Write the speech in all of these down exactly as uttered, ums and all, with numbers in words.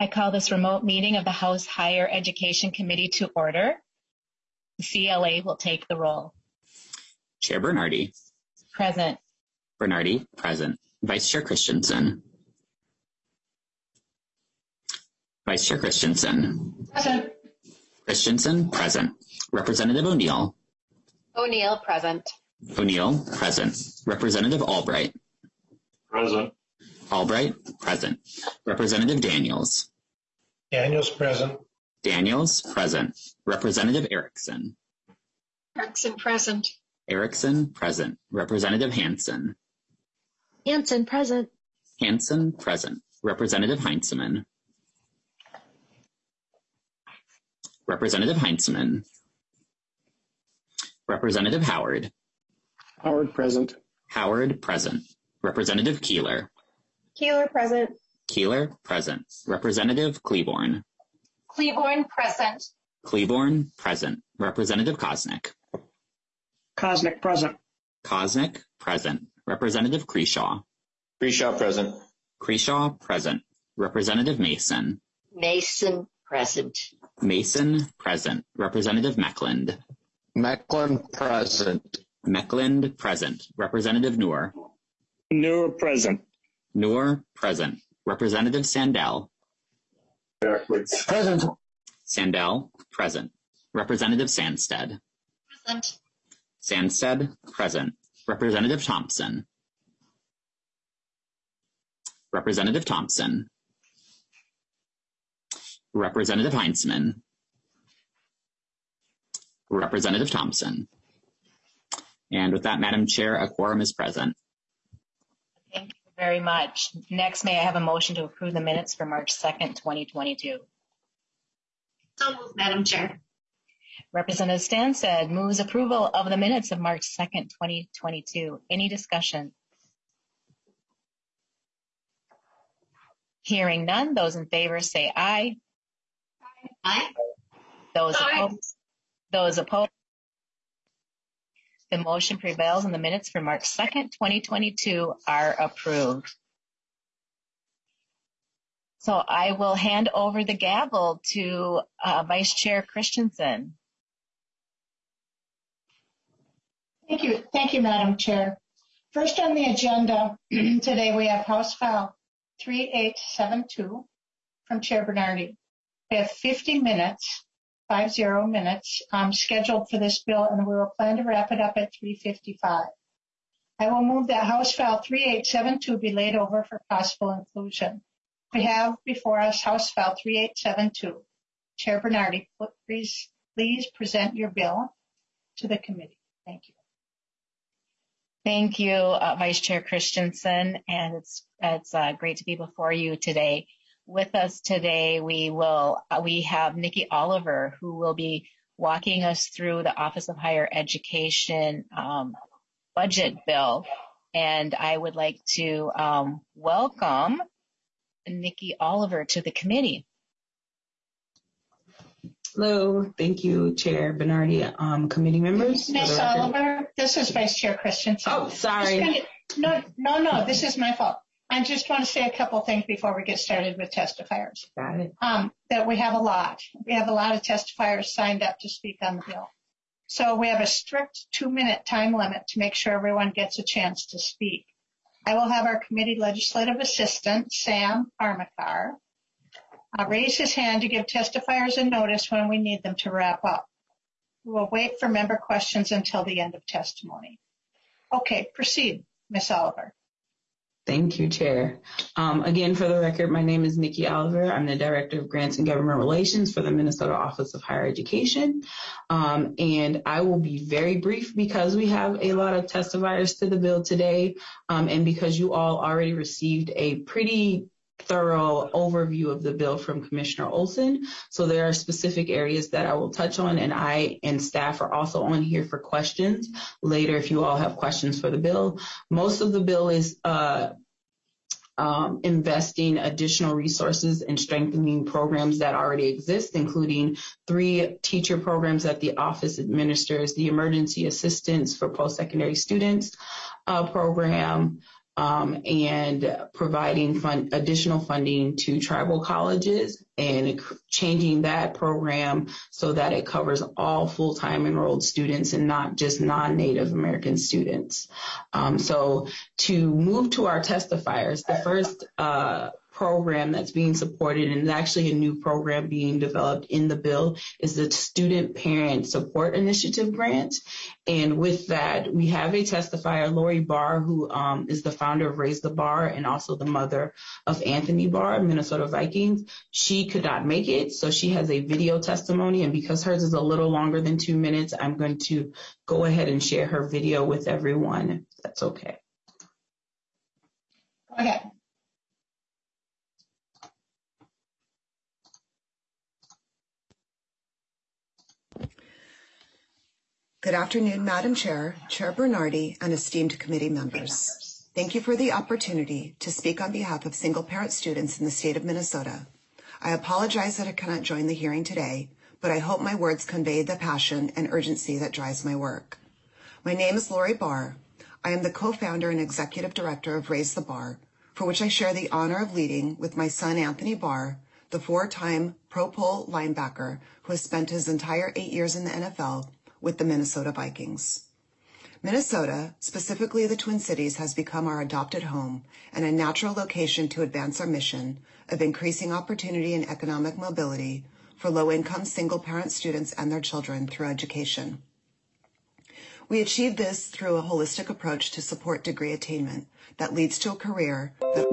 I call this remote meeting of the House Higher Education Committee to order. The C L A will take the roll. Chair Bernardi. Present. Bernardi, present. Vice Chair Christensen. Vice Chair Christensen. Present. Christensen, present. Representative O'Neill. O'Neill, present. O'Neill, present. Representative Albright. Present. Albright, present. Representative Daniels. Daniels, present. Daniels, present. Representative Erickson. Erickson, present. Erickson, present. Representative Hansen. Hansen, present. Hansen, present. Representative Heinzeman. Representative Heinzeman. Representative Howard. Howard, present. Howard, present. Representative Keeler. Keeler, present. Keeler, present. Representative Cleaborn. Cleaborn, present. Cleaborn, present. Representative Kosnick. Kosnick, present. Kosnick, present. Representative Creshaw. Creshaw, present. Creshaw, present. Representative Mason. Mason, present. Mason, present. Representative Meckland. Meckland, present. Meckland, present. Representative Noor. Noor, present. Noor, present. Representative Sandell. Backwards. Present. Sandell, present. Representative Sandstead. Present. Sandstead, present. Representative Thompson. Representative Thompson. Representative Heinzman. Representative Thompson. And with that, Madam Chair, a quorum is present. Thank you very much. Next, may I have a motion to approve the minutes for March second, twenty twenty-two? So moved, Madam Chair. Representative Stansted moves approval of the minutes of March second, twenty twenty-two. Any discussion? Hearing none, those in favor say aye. Aye. Those Aye. opposed? Those opposed? The motion prevails and the minutes for March second, twenty twenty-two are approved. So I will hand over the gavel to uh, Vice Chair Christensen. Thank you. Thank you, Madam Chair. First on the agenda today, we have House File three eight seven two from Chair Bernardi. We have fifty minutes, five zero minutes um, scheduled for this bill, and we will plan to wrap it up at three fifty-five. I will move that House File three eight seven two be laid over for possible inclusion. We have before us House File three eight seven two. Chair Bernardi, please, please present your bill to the committee. Thank you. Thank you, uh, Vice Chair Christensen, and it's it's uh, great to be before you today. With us today, we will uh, we have Nikki Oliver, who will be walking us through the Office of Higher Education um, budget bill, and I would like to um, welcome Nikki Oliver to the committee. Hello, thank you, Chair Bernardi, um, committee members. Miz Oliver, this is Vice Chair Christensen. Oh, sorry. Gonna, no, no, no, this is my fault. I just want to say a couple things before we get started with testifiers. Got it. Um, that we have a lot. We have a lot of testifiers signed up to speak on the bill. So we have a strict two-minute time limit to make sure everyone gets a chance to speak. I will have our committee legislative assistant, Sam Armakar, Uh, raise his hand to give testifiers a notice when we need them to wrap up. We will wait for member questions until the end of testimony. Okay, proceed, Miz Oliver. Thank you, Chair. Um, again, for the record, my name is Nikki Oliver. I'm the Director of Grants and Government Relations for the Minnesota Office of Higher Education. Um, and I will be very brief because we have a lot of testifiers to the bill today, um, and because you all already received a pretty thorough overview of the bill from Commissioner Olson. So there are specific areas that I will touch on, and I and staff are also on here for questions later if you all have questions for the bill. Most of the bill is uh, um, investing additional resources and strengthening programs that already exist, including three teacher programs that the office administers, the Emergency Assistance for Post-Secondary Students uh, program, um, and providing fund, additional funding to tribal colleges and changing that program so that it covers all full-time enrolled students and not just non-Native American students. Um, so to move to our testifiers, the first uh, program that's being supported, and actually a new program being developed in the bill, is the Student Parent Support Initiative grant. And with that, we have a testifier, Lori Barr, who um, is the founder of Raise the Bar and also the mother of Anthony Barr, Minnesota Vikings. She could not make it, so she has a video testimony. And because hers is a little longer than two minutes, I'm going to go ahead and share her video with everyone, if that's okay. Go ahead. Good afternoon, Madam Chair, Chair Bernardi, and esteemed committee members. Thank you for the opportunity to speak on behalf of single-parent students in the state of Minnesota. I apologize that I cannot join the hearing today, but I hope my words convey the passion and urgency that drives my work. My name is Lori Barr. I am the co-founder and executive director of Raise the Bar, for which I share the honor of leading with my son, Anthony Barr, the four-time Pro Bowl linebacker who has spent his entire eight years in the N F L with the Minnesota Vikings. Minnesota, specifically the Twin Cities, has become our adopted home and a natural location to advance our mission of increasing opportunity and economic mobility for low-income single-parent students and their children through education. We achieve this through a holistic approach to support degree attainment that leads to a career that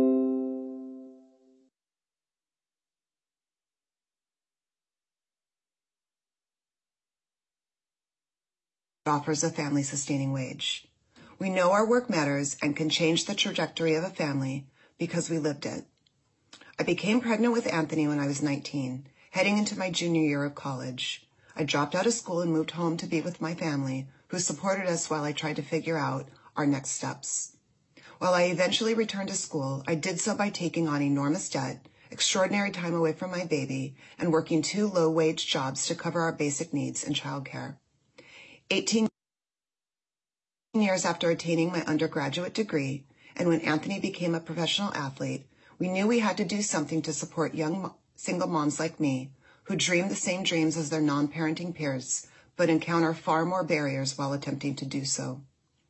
offers a family-sustaining wage. We know our work matters and can change the trajectory of a family because we lived it. I became pregnant with Anthony when I was nineteen, heading into my junior year of college. I dropped out of school and moved home to be with my family, who supported us while I tried to figure out our next steps. While I eventually returned to school, I did so by taking on enormous debt, extraordinary time away from my baby, and working two low-wage jobs to cover our basic needs and childcare. eighteen years after attaining my undergraduate degree, and when Anthony became a professional athlete, we knew we had to do something to support young single moms like me, who dream the same dreams as their non-parenting peers, but encounter far more barriers while attempting to do so.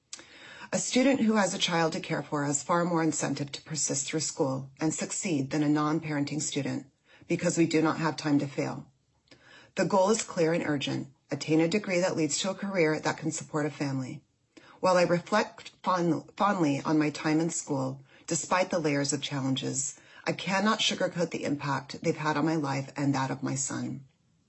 A student who has a child to care for has far more incentive to persist through school and succeed than a non-parenting student, because we do not have time to fail. The goal is clear and urgent: attain a degree that leads to a career that can support a family. While I reflect fond- fondly on my time in school, despite the layers of challenges, I cannot sugarcoat the impact they've had on my life and that of my son.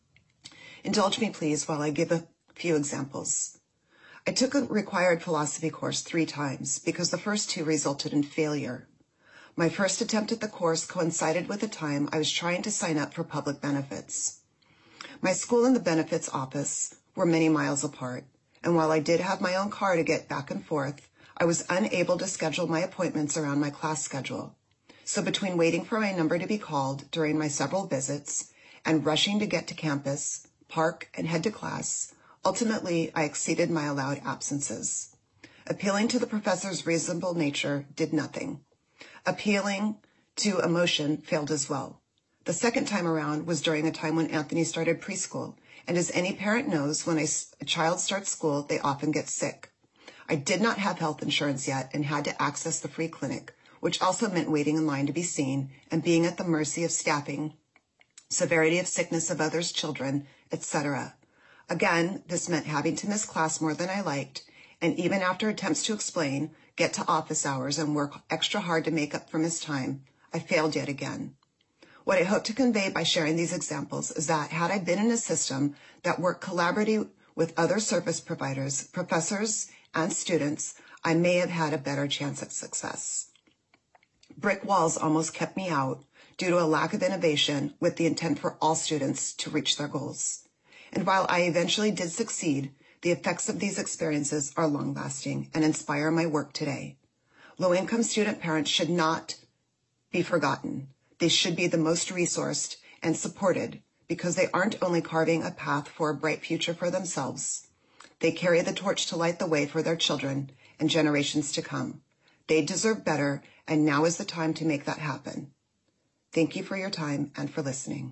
Indulge me, please, while I give a few examples. I took a required philosophy course three times because the first two resulted in failure. My first attempt at the course coincided with the time I was trying to sign up for public benefits. My school and the benefits office were many miles apart, and while I did have my own car to get back and forth, I was unable to schedule my appointments around my class schedule. So between waiting for my number to be called during my several visits and rushing to get to campus, park, and head to class, ultimately I exceeded my allowed absences. Appealing to the professor's reasonable nature did nothing. Appealing to emotion failed as well. The second time around was during a time when Anthony started preschool, and as any parent knows, when a, a child starts school, they often get sick. I did not have health insurance yet and had to access the free clinic, which also meant waiting in line to be seen and being at the mercy of staffing, severity of sickness of others' children, et cetera. Again, this meant having to miss class more than I liked, and even after attempts to explain, get to office hours and work extra hard to make up for missed time, I failed yet again. What I hope to convey by sharing these examples is that had I been in a system that worked collaboratively with other service providers, professors, and students, I may have had a better chance at success. Brick walls almost kept me out due to a lack of innovation with the intent for all students to reach their goals. And while I eventually did succeed, the effects of these experiences are long-lasting and inspire my work today. Low-income student parents should not be forgotten. They should be the most resourced and supported because they aren't only carving a path for a bright future for themselves. They carry the torch to light the way for their children and generations to come. They deserve better, and now is the time to make that happen. Thank you for your time and for listening.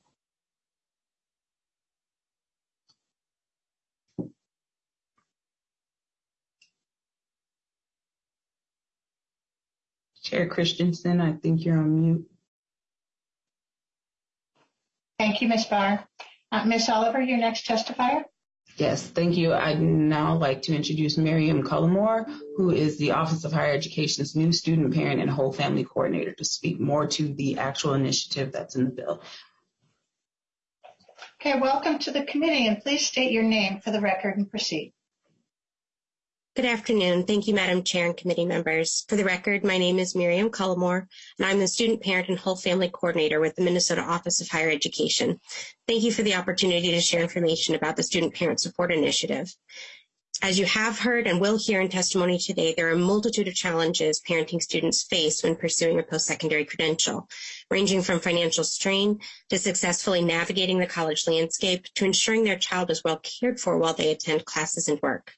Chair Christensen, I think you're on mute. Thank you, Miz Barr. Uh, Miz Oliver, your next testifier. Yes, thank you. I'd now like to introduce Miriam Cullimore, who is the Office of Higher Education's new student, parent, and whole family coordinator, to speak more to the actual initiative that's in the bill. Okay, welcome to the committee, and please state your name for the record and proceed. Good afternoon. Thank you, Madam Chair and committee members. For the record, my name is Miriam Cullimore, and I'm the Student, Parent, and Whole Family Coordinator with the Minnesota Office of Higher Education. Thank you for the opportunity to share information about the Student Parent Support Initiative. As you have heard and will hear in testimony today, there are a multitude of challenges parenting students face when pursuing a post-secondary credential, ranging from financial strain to successfully navigating the college landscape to ensuring their child is well cared for while they attend classes and work.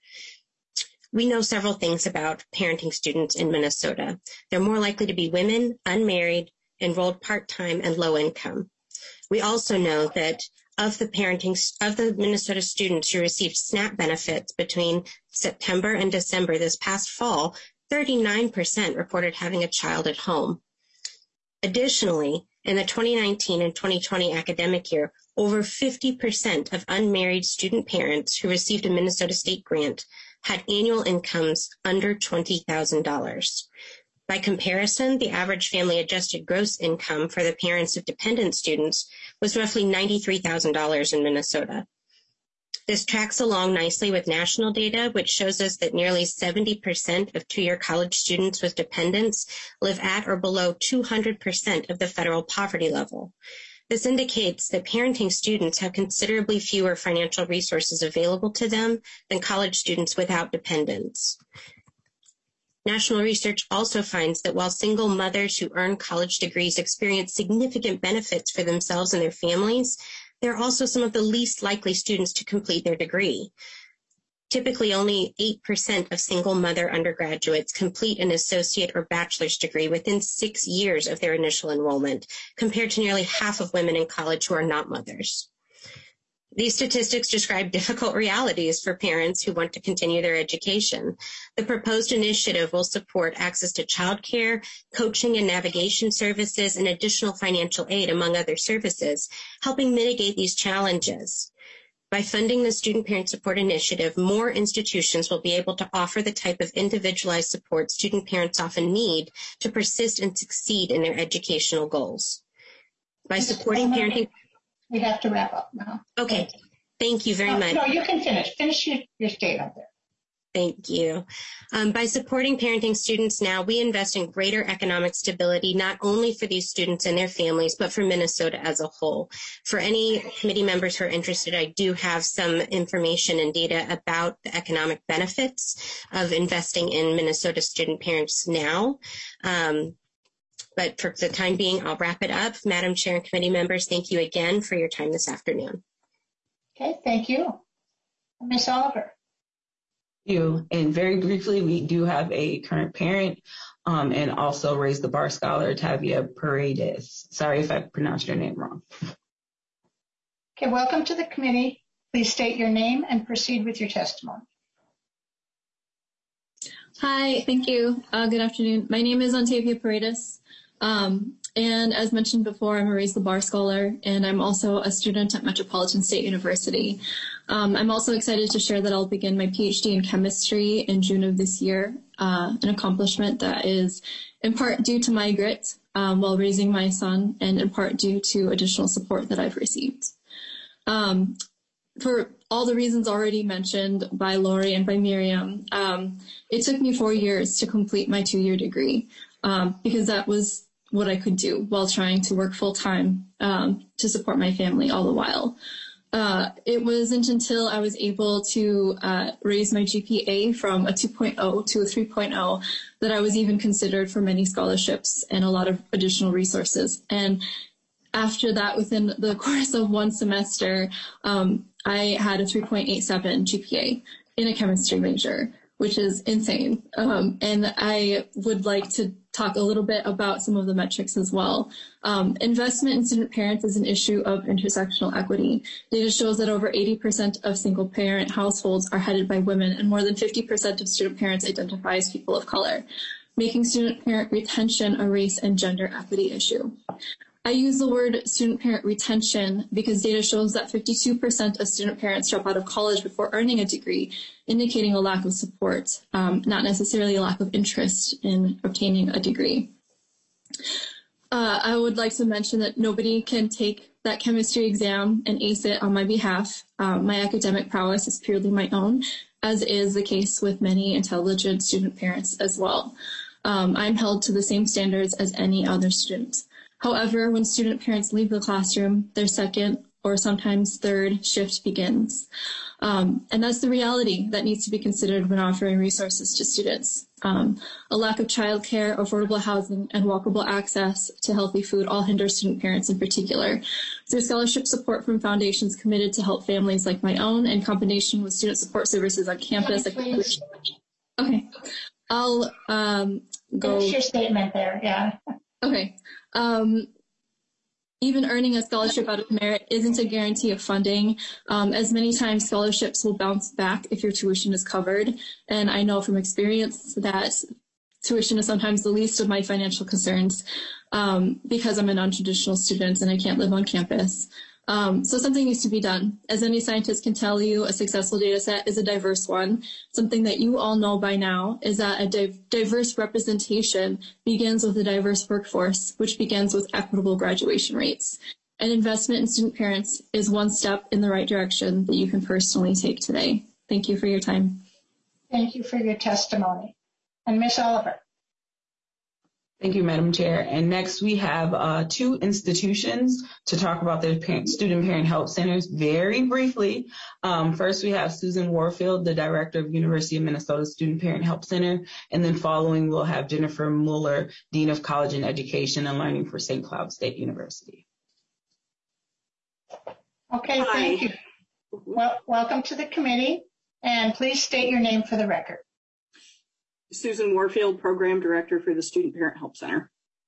We know several things about parenting students in Minnesota. They're more likely to be women, unmarried, enrolled part-time, and low income. We also know that of the parenting of the Minnesota students who received SNAP benefits between September and December this past fall, thirty-nine percent reported having a child at home. Additionally, in the twenty nineteen and twenty twenty academic year, over fifty percent of unmarried student parents who received a Minnesota state grant had annual incomes under twenty thousand dollars. By comparison, the average family adjusted gross income for the parents of dependent students was roughly ninety-three thousand dollars in Minnesota. This tracks along nicely with national data, which shows us that nearly seventy percent of two-year college students with dependents live at or below two hundred percent of the federal poverty level. This indicates that parenting students have considerably fewer financial resources available to them than college students without dependents. National research also finds that while single mothers who earn college degrees experience significant benefits for themselves and their families, they're also some of the least likely students to complete their degree. Typically, only eight percent of single mother undergraduates complete an associate or bachelor's degree within six years of their initial enrollment, compared to nearly half of women in college who are not mothers. These statistics describe difficult realities for parents who want to continue their education. The proposed initiative will support access to childcare, coaching and navigation services, and additional financial aid, among other services, helping mitigate these challenges. By funding the Student Parent Support Initiative, more institutions will be able to offer the type of individualized support student parents often need to persist and succeed in their educational goals. By supporting parenting... We have to wrap up now. Okay. Thank you very no, much. No, you can finish. Finish your, your statement there. Thank you. Um, by supporting parenting students now, we invest in greater economic stability, not only for these students and their families, but for Minnesota as a whole. For any committee members who are interested, I do have some information and data about the economic benefits of investing in Minnesota student parents now. Um, but for the time being, I'll wrap it up. Madam Chair and committee members, thank you again for your time this afternoon. Okay, thank you. Miz Oliver. You. And very briefly, we do have a current parent um, and also Raise the Bar scholar, Tavia Paredes. Sorry if I pronounced your name wrong. Okay, welcome to the committee. Please state your name and proceed with your testimony. Hi, thank you. Uh, good afternoon. My name is Antavia Paredes. Um, and as mentioned before, I'm a Raise the Bar scholar, and I'm also a student at Metropolitan State University. Um, I'm also excited to share that I'll begin my PhD in chemistry in June of this year, uh, an accomplishment that is in part due to my grit um, while raising my son, and in part due to additional support that I've received. Um, for all the reasons already mentioned by Lori and by Miriam, um, it took me four years to complete my two-year degree um, because that was what I could do while trying to work full-time um, to support my family all the while. Uh, it wasn't until I was able to uh, raise my G P A from a two point oh to a three point oh that I was even considered for many scholarships and a lot of additional resources. And after that, within the course of one semester, um, I had a three point eight seven G P A in a chemistry major, which is insane. Um, and I would like to talk a little bit about some of the metrics as well. Um, investment in student parents is an issue of intersectional equity. Data shows that over eighty percent of single parent households are headed by women, and more than fifty percent of student parents identify as people of color, making student parent retention a race and gender equity issue. I use the word student parent retention because data shows that fifty-two percent of student parents drop out of college before earning a degree, indicating a lack of support, um, not necessarily a lack of interest in obtaining a degree. Uh, I would like to mention that nobody can take that chemistry exam and ace it on my behalf. Um, my academic prowess is purely my own, as is the case with many intelligent student parents as well. Um, I'm held to the same standards as any other student. However, when student parents leave the classroom, their second or sometimes third shift begins. Um, and that's the reality that needs to be considered when offering resources to students. Um, a lack of childcare, affordable housing, and walkable access to healthy food all hinder student parents in particular. Through scholarship support from foundations committed to help families like my own, in combination with student support services on campus. Okay, I'll um, go. Finish your statement there, yeah. Okay. Um, even earning a scholarship out of merit isn't a guarantee of funding, um, as many times scholarships will bounce back if your tuition is covered. And I know from experience that tuition is sometimes the least of my financial concerns um, because I'm a non-traditional student and I can't live on campus. Um, so something needs to be done. As any scientist can tell you, a successful data set is a diverse one. Something that you all know by now is that a di- diverse representation begins with a diverse workforce, which begins with equitable graduation rates. An investment in student parents is one step in the right direction that you can personally take today. Thank you for your time. Thank you for your testimony. And Miz Oliver. Thank you, Madam Chair. And next we have uh, two institutions to talk about their parent, student parent help centers very briefly. Um, first, we have Susan Warfield, the Director of University of Minnesota Student Parent Help Center. And then following, we'll have Jennifer Mueller, Dean of College and Education and Learning for Saint Cloud State University. Okay, thank you. Well, welcome to the committee. And please state your name for the record. Susan Warfield, Program Director for the Student Parent Help Center.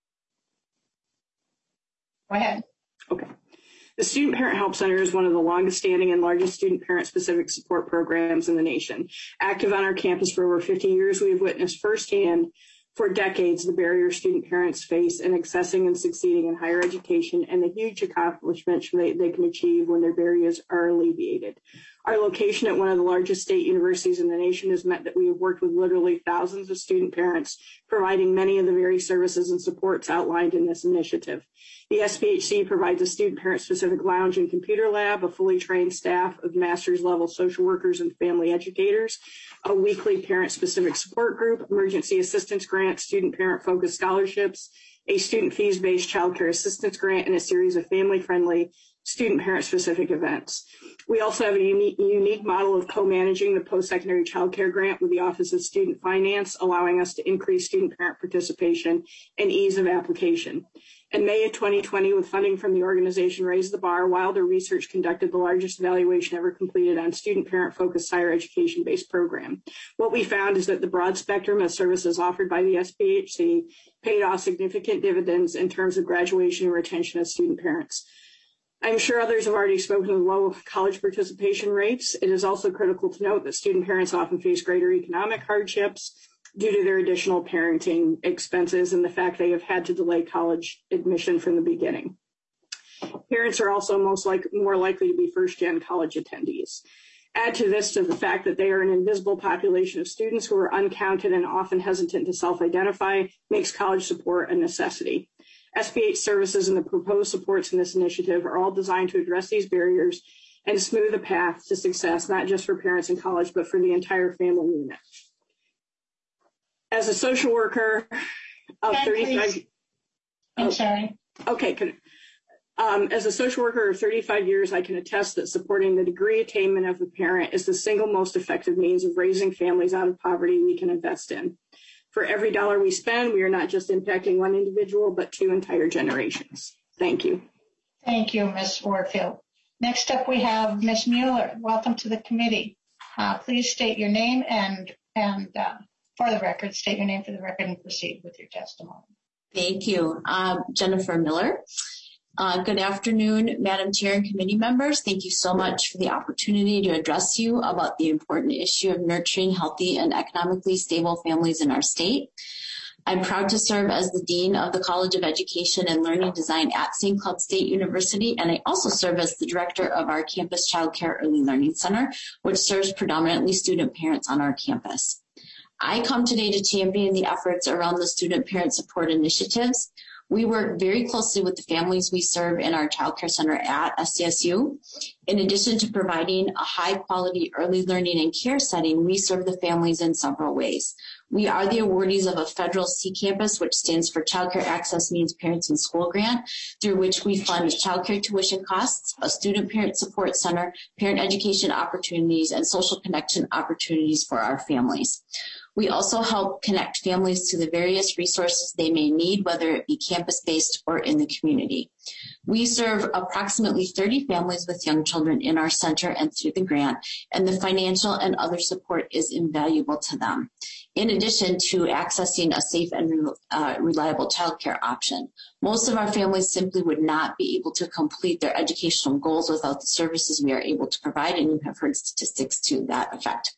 Go ahead. Okay. The Student Parent Help Center is one of the longest standing and largest student parent specific support programs in the nation. Active on our campus for over fifty years, we have witnessed firsthand for decades the barriers student parents face in accessing and succeeding in higher education and the huge accomplishments they, they can achieve when their barriers are alleviated. Our location at one of the largest state universities in the nation has meant that we have worked with literally thousands of student parents, providing many of the very services and supports outlined in this initiative. The S P H C provides a student parent specific lounge and computer lab, a fully trained staff of master's level social workers and family educators, a weekly parent specific support group, emergency assistance grant, student parent focused scholarships, a student fees based childcare assistance grant, and a series of family friendly student parent specific events. We also have a unique, unique model of co-managing the post-secondary child care grant with the Office of Student Finance, allowing us to increase student parent participation and ease of application. In May of twenty twenty, with funding from the organization Raise the Bar, Wilder Research conducted the largest evaluation ever completed on student parent focused higher education based program. What we found is that the broad spectrum of services offered by the S P H C paid off significant dividends in terms of graduation and retention of student parents. I'm sure others have already spoken of low college participation rates. It is also critical to note that student parents often face greater economic hardships due to their additional parenting expenses and the fact they have had to delay college admission from the beginning. Parents are also most like, more likely to be first-gen college attendees. Add to this to the fact that they are an invisible population of students who are uncounted and often hesitant to self-identify, makes college support a necessity. S B H services and the proposed supports in this initiative are all designed to address these barriers and smooth the path to success, not just for parents in college, but for the entire family unit. As a social worker of Ken, thirty-five, please. I'm oh, sorry. Okay, can, um, as a social worker of thirty-five years, I can attest that supporting the degree attainment of a parent is the single most effective means of raising families out of poverty we can invest in. For every dollar we spend, we are not just impacting one individual, but two entire generations. Thank you. Thank you, Miz Warfield. Next up, we have Miz Mueller. Welcome to the committee. Uh, please state your name and And uh, for the record, state your name for the record and proceed with your testimony. Thank you. Um, Jennifer Miller. Uh, good afternoon, Madam Chair and committee members. Thank you so much for the opportunity to address you about the important issue of nurturing healthy and economically stable families in our state. I'm proud to serve as the Dean of the College of Education and Learning Design at Saint Cloud State University, and I also serve as the Director of our Campus Child Care Early Learning Center, which serves predominantly student parents on our campus. I come today to champion the efforts around the student parent support initiatives. We work very closely with the families we serve in our Child Care Center at S C S U. In addition to providing a high-quality early learning and care setting, we serve the families in several ways. We are the awardees of a federal C campus, which stands for Child Care Access Means Parents in School Grant, through which we fund child care tuition costs, a student parent support center, parent education opportunities, and social connection opportunities for our families. We also help connect families to the various resources they may need, whether it be campus-based or in the community. We serve approximately thirty families with young children in our center and through the grant, and the financial and other support is invaluable to them, in addition to accessing a safe and uh, reliable childcare option. Most of our families simply would not be able to complete their educational goals without the services we are able to provide, and you have heard statistics to that effect.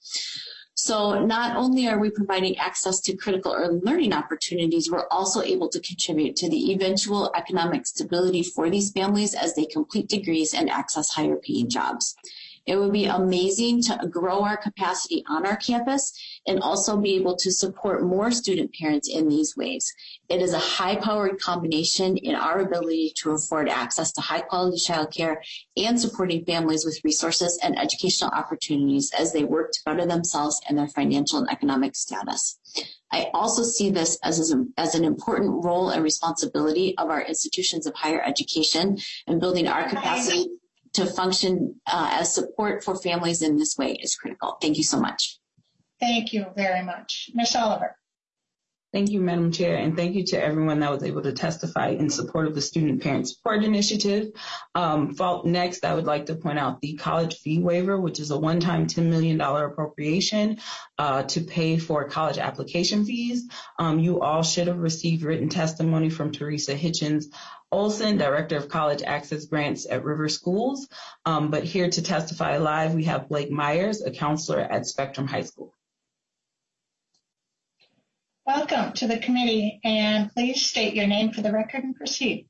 So not only are we providing access to critical early learning opportunities, we're also able to contribute to the eventual economic stability for these families as they complete degrees and access higher paying jobs. It would be amazing to grow our capacity on our campus and also be able to support more student parents in these ways. It is a high-powered combination in our ability to afford access to high-quality childcare and supporting families with resources and educational opportunities as they work to better themselves and their financial and economic status. I also see this as, a, as an important role and responsibility of our institutions of higher education and building our capacity to function uh, as support for families in this way is critical. Thank you so much. Thank you very much. Miz Oliver. Thank you, Madam Chair, and thank you to everyone that was able to testify in support of the Student Parent Support Initiative. Um, next, I would like to point out the college fee waiver, which is a one-time ten million dollars appropriation uh, to pay for college application fees. Um, you all should have received written testimony from Teresa Hitchens Olson, Director of College Access Grants at River Schools. Um, but here to testify live, we have Blake Myers, a counselor at Spectrum High School. Welcome to the committee, and please state your name for the record and proceed.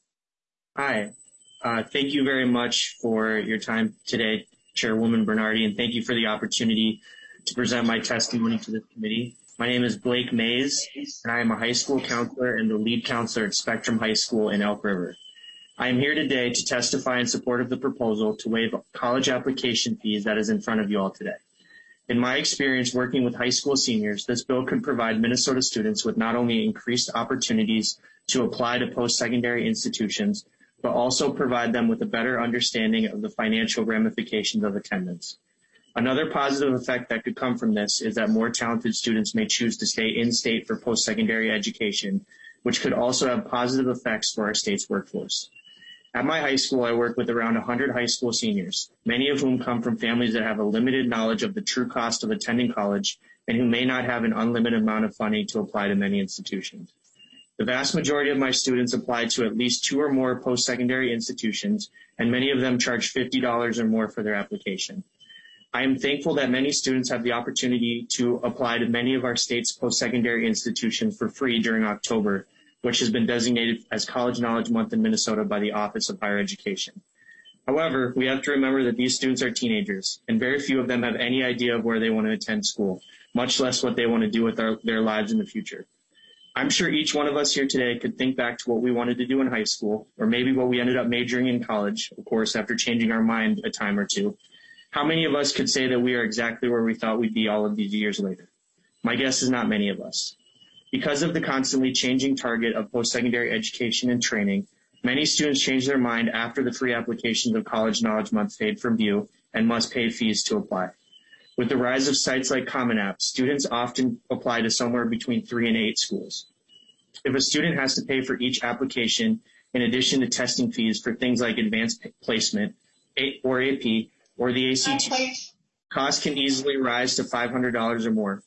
Hi. Uh, thank you very much for your time today, Chairwoman Bernardi, and thank you for the opportunity to present my testimony to the committee. My name is Blake Mays, and I am a high school counselor and the lead counselor at Spectrum High School in Elk River. I am here today to testify in support of the proposal to waive college application fees that is in front of you all today. In my experience working with high school seniors, this bill could provide Minnesota students with not only increased opportunities to apply to post-secondary institutions, but also provide them with a better understanding of the financial ramifications of attendance. Another positive effect that could come from this is that more talented students may choose to stay in-state for post-secondary education, which could also have positive effects for our state's workforce. At my high school, I work with around one hundred high school seniors, many of whom come from families that have a limited knowledge of the true cost of attending college and who may not have an unlimited amount of funding to apply to many institutions. The vast majority of my students apply to at least two or more post-secondary institutions, and many of them charge fifty dollars or more for their application. I am thankful that many students have the opportunity to apply to many of our state's post-secondary institutions for free during October, which has been designated as College Knowledge Month in Minnesota by the Office of Higher Education. However, we have to remember that these students are teenagers, and very few of them have any idea of where they want to attend school, much less what they want to do with our, their lives in the future. I'm sure each one of us here today could think back to what we wanted to do in high school, or maybe what we ended up majoring in college, of course, after changing our mind a time or two. How many of us could say that we are exactly where we thought we'd be all of these years later? My guess is not many of us. Because of the constantly changing target of post-secondary education and training, many students change their mind after the free applications of College Knowledge Month fade from view and must pay fees to apply. With the rise of sites like Common App, students often apply to somewhere between three and eight schools. If a student has to pay for each application, in addition to testing fees for things like advanced placement or A P or the A C T, costs can easily rise to five hundred dollars or more.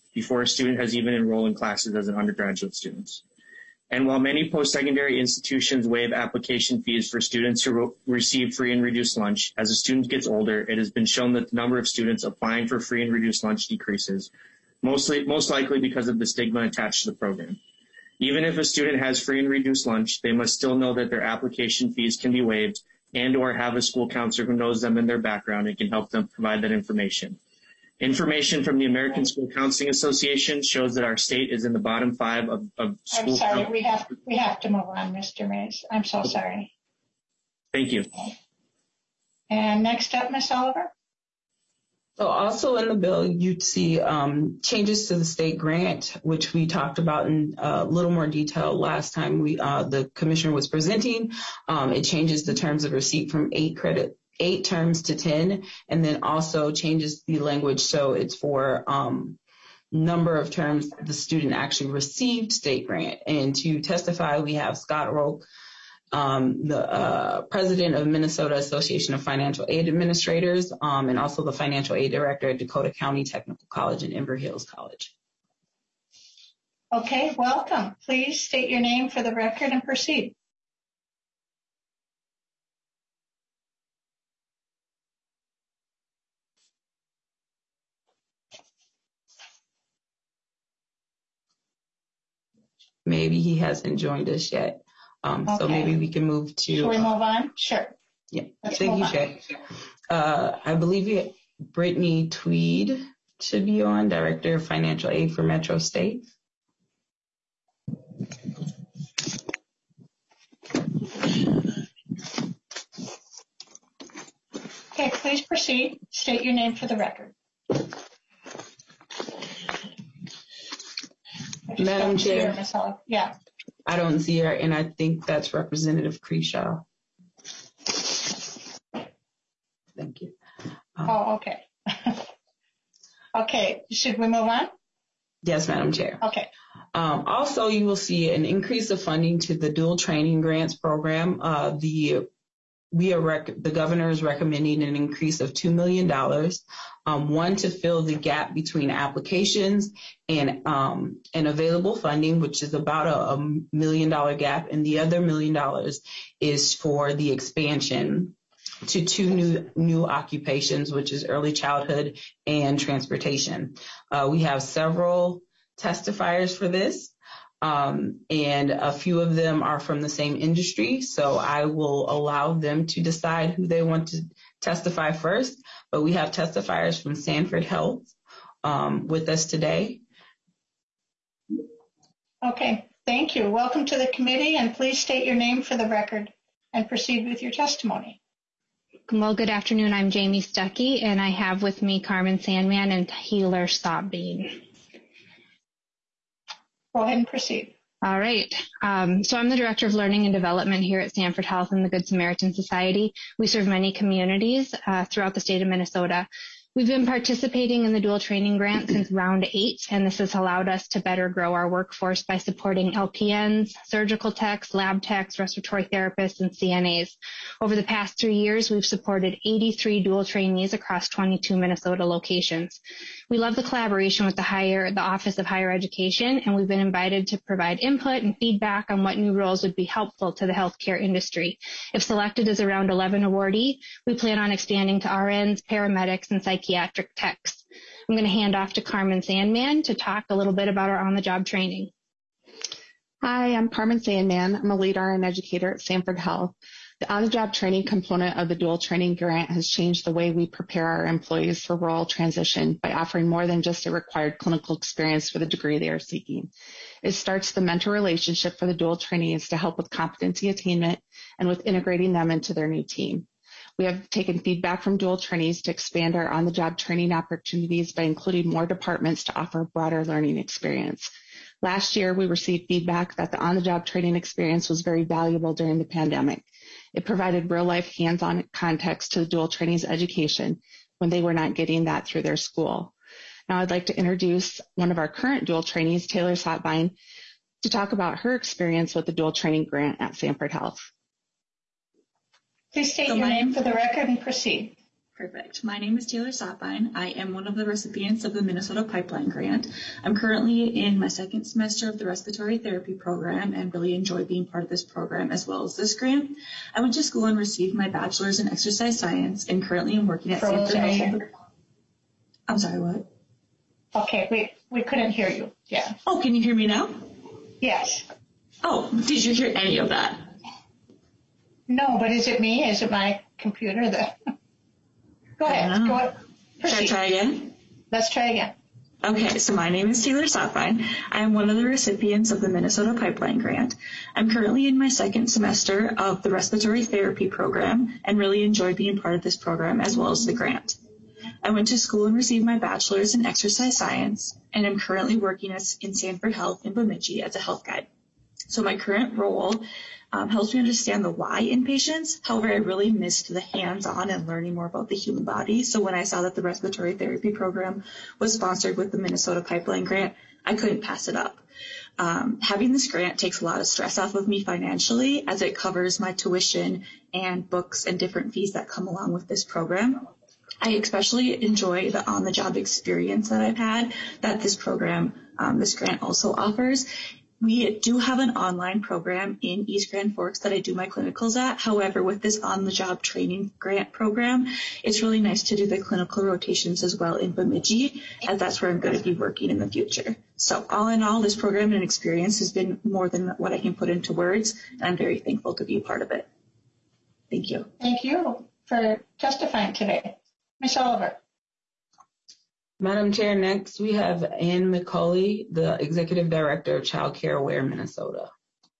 before a student has even enrolled in classes as an undergraduate student. And while many post-secondary institutions waive application fees for students who re- receive free and reduced lunch, as a student gets older, it has been shown that the number of students applying for free and reduced lunch decreases, mostly, most likely because of the stigma attached to the program. Even if a student has free and reduced lunch, they must still know that their application fees can be waived and or have a school counselor who knows them and their background and can help them provide that information. Information from the American School Counseling Association shows that our state is in the bottom five of, of school. I'm sorry, count- we have we have to move on, Mister Mays. I'm so sorry. Thank you. And next up, Miz Oliver. So also in the bill, you'd see um, changes to the state grant, which we talked about in a little more detail last time we uh, the commissioner was presenting. Um, it changes the terms of receipt from eight credit eight terms to ten, and then also changes the language so it's for um, number of terms the student actually received state grant. And to testify, we have Scott Roque, um, the uh, president of Minnesota Association of Financial Aid Administrators, um, and also the financial aid director at Dakota County Technical College and Ember Hills College. Okay, welcome. Please state your name for the record and proceed. Maybe he hasn't joined us yet. Um, Okay. So maybe we can move to. Should we uh, move on? Sure. Yeah, Let's thank you, move on. Chair. Uh, I believe you, Brittany Tweed should be on, Director of Financial Aid for Metro State. Okay, please proceed. State your name for the record. I just Madam don't see her, Chair. Miz Oliver. Yeah. I don't see her, and I think that's Representative Creshaw. Thank you. Oh, okay. Okay, should we move on? Yes, Madam Chair. Okay. Um, also, you will see an increase of funding to the dual training grants program. Uh, the we are rec- the governor is recommending an increase of two million dollars, um, one to fill the gap between applications and um, and available funding, which is about a, a million dollar gap, and the other million dollars is for the expansion to two new new occupations, which is early childhood and transportation. Uh, we have several testifiers for this. Um, and a few of them are from the same industry, so I will allow them to decide who they want to testify first. But we have testifiers from Sanford Health um, with us today. Okay, thank you. Welcome to the committee, and please state your name for the record and proceed with your testimony. Well, good afternoon. I'm Jamie Stuckey, and I have with me Carmen Sandman and Healer Sabine. Go ahead and proceed. All right. Um, so I'm the Director of Learning and Development here at Sanford Health and the Good Samaritan Society. We serve many communities uh, throughout the state of Minnesota. We've been participating in the dual training grant since round eight, and this has allowed us to better grow our workforce by supporting L P Ns, surgical techs, lab techs, respiratory therapists, and C N As. Over the past three years, we've supported eighty-three dual trainees across twenty-two Minnesota locations. We love the collaboration with the higher, the Office of Higher Education, and we've been invited to provide input and feedback on what new roles would be helpful to the healthcare industry. If selected as a round eleven awardee, we plan on expanding to R Ns, paramedics, and psychiatric techs. I'm going to hand off to Carmen Sandman to talk a little bit about our on-the-job training. Hi, I'm Carmen Sandman. I'm a lead R N educator at Sanford Health. The on-the-job training component of the dual training grant has changed the way we prepare our employees for role transition by offering more than just a required clinical experience for the degree they are seeking. It starts the mentor relationship for the dual trainees to help with competency attainment and with integrating them into their new team. We have taken feedback from dual trainees to expand our on-the-job training opportunities by including more departments to offer a broader learning experience. Last year, we received feedback that the on-the-job training experience was very valuable during the pandemic. It provided real-life hands-on context to the dual trainees' education when they were not getting that through their school. Now I'd like to introduce one of our current dual trainees, Taylor Sotbein, to talk about her experience with the dual training grant at Sanford Health. Please state So your my- name for the record and proceed. Perfect. My name is Taylor Sopine. I am one of the recipients of the Minnesota Pipeline Grant. I'm currently in my second semester of the respiratory therapy program and really enjoy being part of this program as well as this grant. I went to school and received my bachelor's in exercise science and currently am working at Sanford Health. I'm sorry, what? Okay, we, we couldn't hear you. Yeah. Oh, can you hear me now? Yes. Oh, did you hear any of that? No, but is it me? Is it my computer that... Go ahead. Go ahead. Should I try again? Let's try again. Okay, so my name is Taylor Sopine. I am one of the recipients of the Minnesota Pipeline Grant. I'm currently in my second semester of the respiratory therapy program and really enjoy being part of this program as well as the grant. I went to school and received my bachelor's in exercise science and am currently working as, in Sanford Health in Bemidji as a health guide. So my current role Um, helps me understand the why in patients. However, I really missed the hands-on and learning more about the human body. So when I saw that the respiratory therapy program was sponsored with the Minnesota Pipeline Grant, I couldn't pass it up. Um, having this grant takes a lot of stress off of me financially as it covers my tuition and books and different fees that come along with this program. I especially enjoy the on-the-job experience that I've had that this program, um, this grant also offers. We do have an online program in East Grand Forks that I do my clinicals at. However, with this on-the-job training grant program, it's really nice to do the clinical rotations as well in Bemidji, as that's where I'm going to be working in the future. So all in all, this program and experience has been more than what I can put into words, and I'm very thankful to be a part of it. Thank you. Thank you for testifying today. Miz Oliver. Madam Chair, next we have Ann McCauley, the Executive Director of Child Care Aware Minnesota.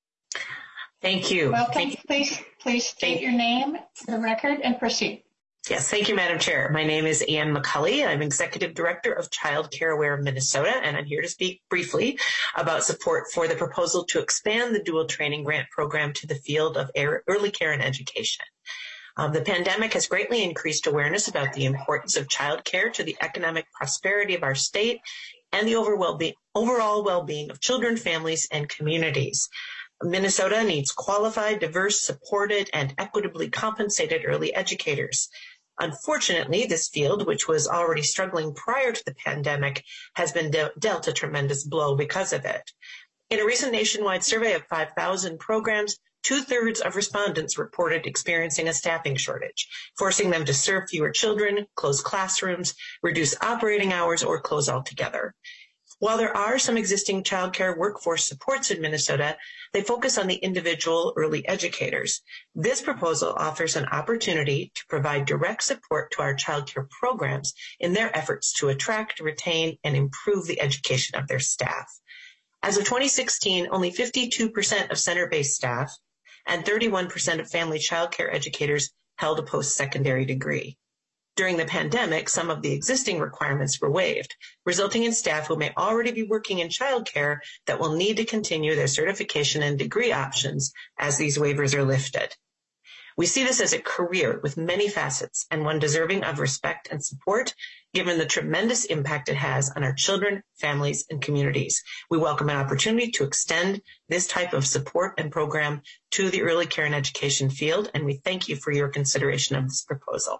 Thank you. Welcome. Thank you. Please, please state your name for the record and proceed. Yes, thank you, Madam Chair. My name is Ann McCauley. I'm Executive Director of Child Care Aware Minnesota, and I'm here to speak briefly about support for the proposal to expand the dual training grant program to the field of early care and education. Um, the pandemic has greatly increased awareness about the importance of child care to the economic prosperity of our state and the overall well-being of children, families, and communities. Minnesota needs qualified, diverse, supported, and equitably compensated early educators. Unfortunately, this field, which was already struggling prior to the pandemic, has been de- dealt a tremendous blow because of it. In a recent nationwide survey of five thousand programs, two-thirds of respondents reported experiencing a staffing shortage, forcing them to serve fewer children, close classrooms, reduce operating hours, or close altogether. While there are some existing child care workforce supports in Minnesota, they focus on the individual early educators. This proposal offers an opportunity to provide direct support to our child care programs in their efforts to attract, retain, and improve the education of their staff. As of twenty sixteen, only fifty-two percent of center-based staff and thirty-one percent of family child care educators held a post-secondary degree. During the pandemic, some of the existing requirements were waived, resulting in staff who may already be working in childcare that will need to continue their certification and degree options as these waivers are lifted. We see this as a career with many facets and one deserving of respect and support, given the tremendous impact it has on our children, families, and communities. We welcome an opportunity to extend this type of support and program to the early care and education field, and we thank you for your consideration of this proposal.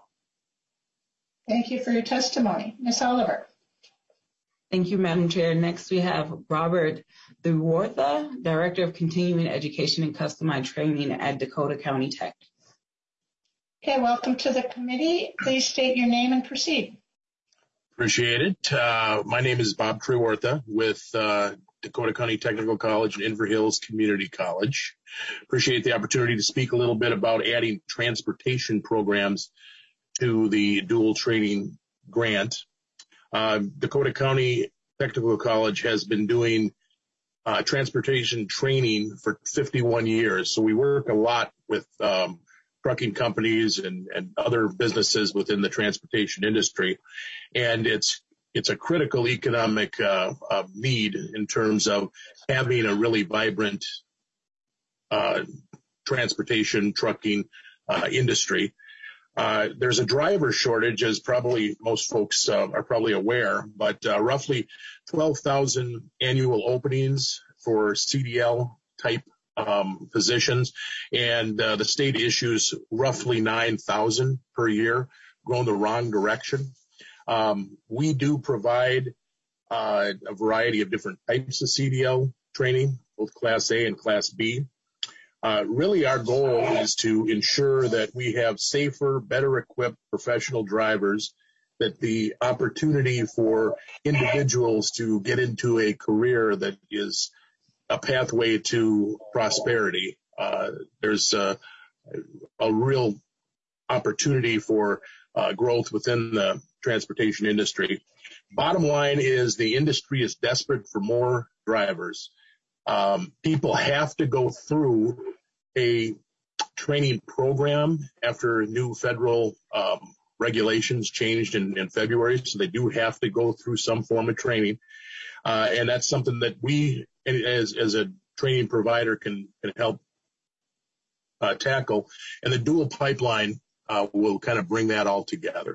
Thank you for your testimony. Miz Oliver. Thank you, Madam Chair. Next, we have Robert Thuwartha, Director of Continuing Education and Customized Training at Dakota County Tech. Okay, welcome to the committee. Please state your name and proceed. Appreciate it. Uh, my name is Bob Thuwartha with uh, Dakota County Technical College and Inver Hills Community College. Appreciate the opportunity to speak a little bit about adding transportation programs to the dual training grant. Uh, Dakota County Technical College has been doing uh, transportation training for fifty-one years. So we work a lot with um, trucking companies and, and other businesses within the transportation industry. And it's it's a critical economic uh, uh, need in terms of having a really vibrant uh, transportation, trucking uh, industry. Uh, there's a driver shortage, as probably most folks uh, are probably aware, but uh, roughly twelve thousand annual openings for C D L type um, positions, and uh, the state issues roughly nine thousand per year going the wrong direction. Um, we do provide uh, a variety of different types of C D L training, both Class A and Class B. Uh, really, our goal is to ensure that we have safer, better equipped professional drivers, that the opportunity for individuals to get into a career that is a pathway to prosperity. Uh, there's a, a real opportunity for uh, growth within the transportation industry. Bottom line is the industry is desperate for more drivers. Um, people have to go through a training program after new federal um, regulations changed in, in February, so they do have to go through some form of training, uh, and that's something that we, as as a training provider, can can help uh, tackle. And the dual pipeline uh, will kind of bring that all together.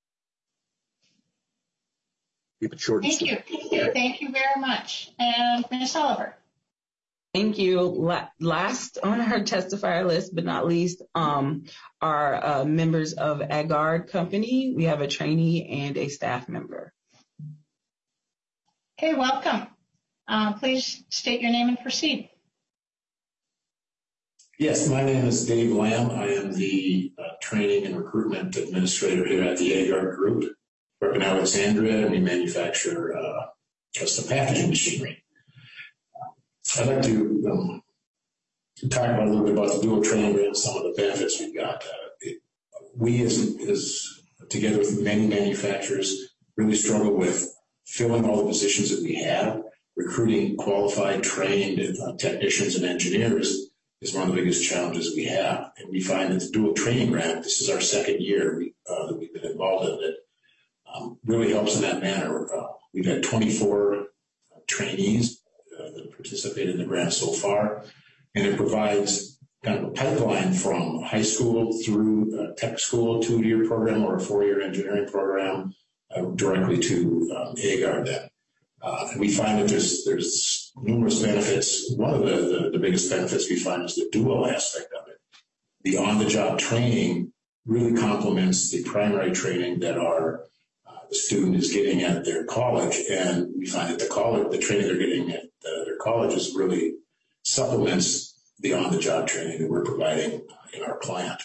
Keep it short. Thank you. Thank you very much. And Miz Oliver. Thank you. La- last on our testifier list, but not least, um, are uh, members of AgGuard Company. We have a trainee and a staff member. Okay, welcome. Uh, please state your name and proceed. Yes, my name is Dave Lamb. I am the uh, training and recruitment administrator here at the AgGuard Group. We're in Alexandria, and we manufacture uh, custom packaging machinery. I'd like to um, talk about a little bit about the dual training grant and some of the benefits we've got. Uh, it, we, as, as together with many manufacturers, really struggle with filling all the positions that we have. Recruiting qualified, trained uh, technicians and engineers is one of the biggest challenges we have. And we find that the dual training grant, this is our second year we, uh, that we've been involved in it, um, really helps in that manner. Uh, we've had twenty-four uh, trainees uh, that participate in the grant so far, and it provides kind of a pipeline from high school through a tech school, two-year program or a four-year engineering program uh, directly to um, AgGuard then. Uh, and we find that there's, there's numerous benefits. One of the, the, the biggest benefits we find is the dual aspect of it. The on-the-job training really complements the primary training that our uh, the student is getting at their college, and we find that the college, the training they're getting at uh, their colleges really supplements the on-the-job training that we're providing in our plant.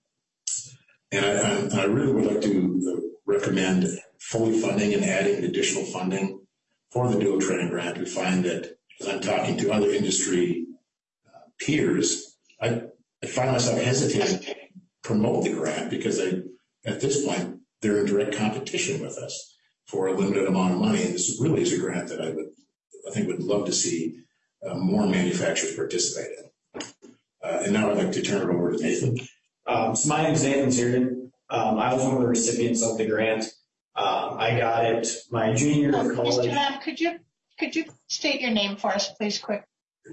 And I, I, I really would like to recommend fully funding and adding additional funding for the dual training grant. We find that as I'm talking to other industry uh, peers, I, I find myself hesitating to promote the grant because they, at this point, they're in direct competition with us for a limited amount of money. And this really is a grant that I would, I think, would love to see uh, more manufacturers participate in. Uh, and now I'd like to turn it over to Nathan. Um, so my name is Nathan Zierden. Um, I was one of the recipients of the grant. Um, I got it my junior year of college. Mister Lamb, could you could you state your name for us, please, quick?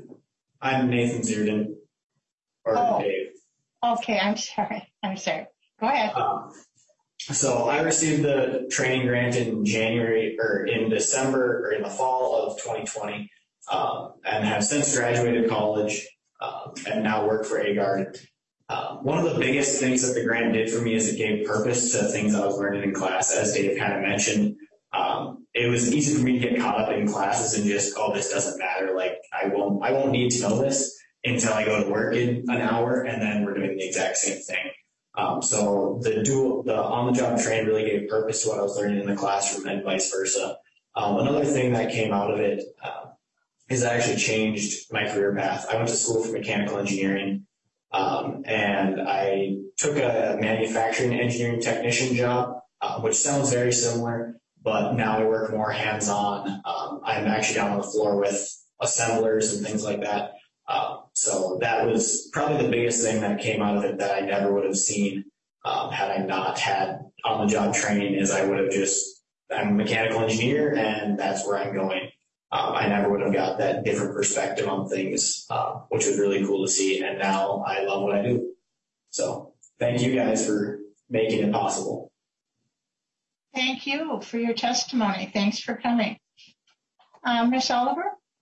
I'm Nathan Zierden, or oh. Dave. Okay, I'm sorry. I'm sorry. Go ahead. Um, so I received the training grant in January or in December or in the fall of twenty twenty, um, and have since graduated college um, and now work for AgGuard. Um, one of the biggest things that the grant did for me is it gave purpose to things I was learning in class, as Dave kind of mentioned. Um, it was easy for me to get caught up in classes and just, oh, this doesn't matter. Like I won't, I won't need to know this until I go to work in an hour, and then we're doing the exact same thing. Um, so the dual, the on-the-job training really gave purpose to what I was learning in the classroom and vice versa. Um, another thing that came out of it uh, is I actually changed my career path. I went to school for mechanical engineering. Um, and I took a manufacturing engineering technician job, uh, which sounds very similar, but now I work more hands-on. Um, I'm actually down on the floor with assemblers and things like that. Um, so that was probably the biggest thing that came out of it that I never would have seen um, had I not had on-the-job training. Is I would have just, I'm a mechanical engineer and that's where I'm going. Um, I never would have got that different perspective on things, uh, which was really cool to see. And now I love what I do. So thank you guys for making it possible. Thank you for your testimony. Thanks for coming. Um, Miz Oliver?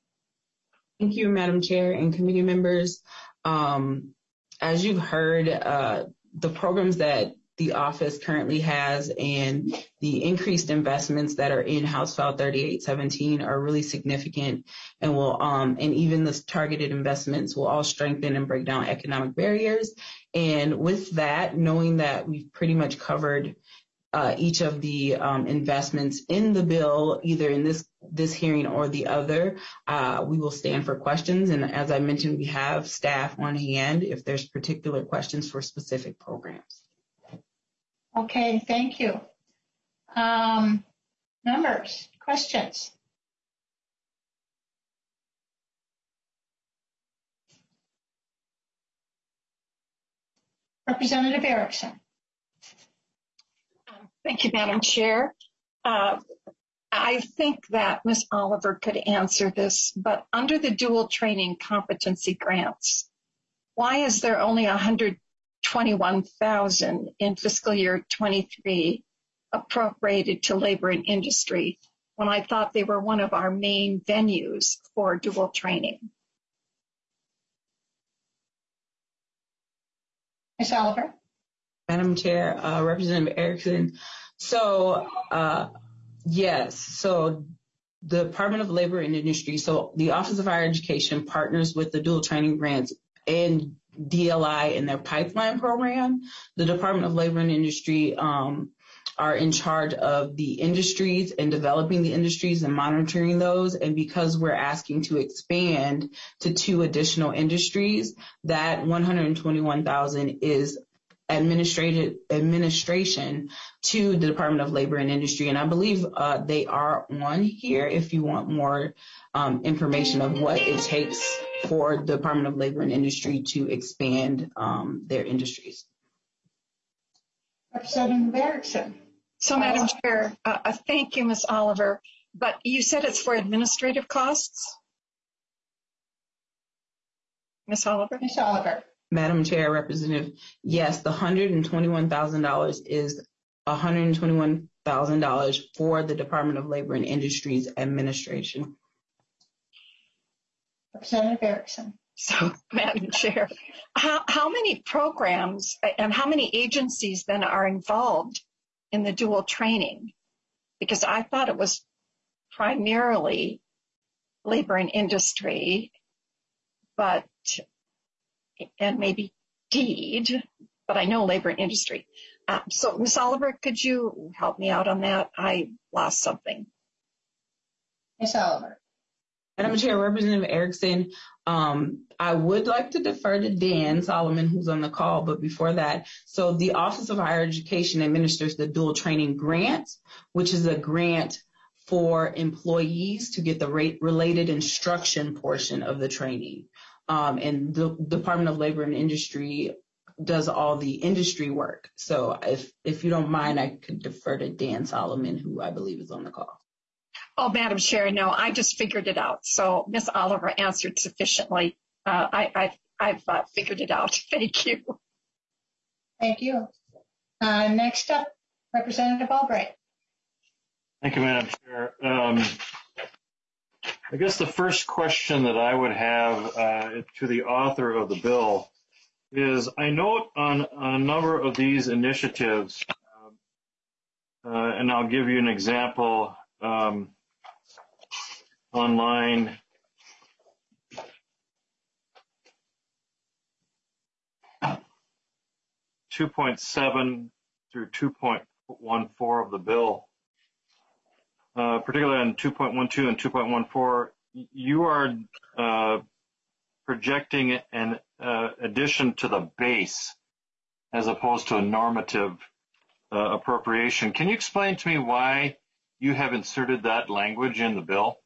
Thank you, Madam Chair and committee members. Um, as you've heard, uh, the programs that the office currently has and the increased investments that are in House File thirty-eight seventeen are really significant and will, um, and even the targeted investments will all strengthen and break down economic barriers. And with that, knowing that we've pretty much covered Uh, each of the um, investments in the bill, either in this this hearing or the other, uh, we will stand for questions. And as I mentioned, we have staff on hand if there's particular questions for specific programs. Okay, thank you. Um, members, questions? Representative Erickson. Thank you, Madam Chair. Uh, I think that Miz Oliver could answer this, but under the dual training competency grants, why is there only one hundred twenty-one thousand dollars in fiscal year twenty-three appropriated to labor and industry when I thought they were one of our main venues for dual training? Miz Oliver. Madam Chair, uh, Representative Erickson. So, uh, yes, so the Department of Labor and Industry, so the Office of Higher Education partners with the dual training grants and D L I in their pipeline program. The Department of Labor and Industry um, are in charge of the industries and developing the industries and monitoring those. And because we're asking to expand to two additional industries, that one hundred twenty-one thousand is administrative administration to the Department of Labor and Industry. And I believe uh, they are on here if you want more um, information of what it takes for the Department of Labor and Industry to expand um, their industries. Representative Erickson. So, Madam Chair, uh, uh, thank you, Miz Oliver, but you said it's for administrative costs? Miz Oliver? Miz Oliver. Madam Chair, Representative, yes, the one hundred twenty-one thousand dollars is one hundred twenty-one thousand dollars for the Department of Labor and Industries administration. Representative Erickson. So, Madam Chair, how, how many programs and how many agencies then are involved in the dual training? Because I thought it was primarily labor and industry, but and maybe deed, but I know labor and industry. Uh, so, Miz Oliver, could you help me out on that? I lost something. Miz Oliver. Madam Chair, Representative Erickson, um, I would like to defer to Dan Solomon, who's on the call, but before that, so the Office of Higher Education administers the dual training grant, which is a grant for employees to get the rate related instruction portion of the training. Um, and the Department of Labor and Industry does all the industry work. So if, if you don't mind, I could defer to Dan Solomon, who I believe is on the call. Oh, Madam Chair, no, I just figured it out. So Miz Oliver answered sufficiently. Uh, I, I, I've uh, figured it out. Thank you. Thank you. Uh, next up, Representative Albright. Thank you, Madam Chair. Um, I guess the first question that I would have uh, to the author of the bill is, I note on, on a number of these initiatives, um, uh, and I'll give you an example um, on line two point seven through two point one four of the bill. Uh, particularly on two point one two and two point one four, you are uh, projecting an uh, addition to the base as opposed to a normative uh, appropriation. Can you explain to me why you have inserted that language in the bill?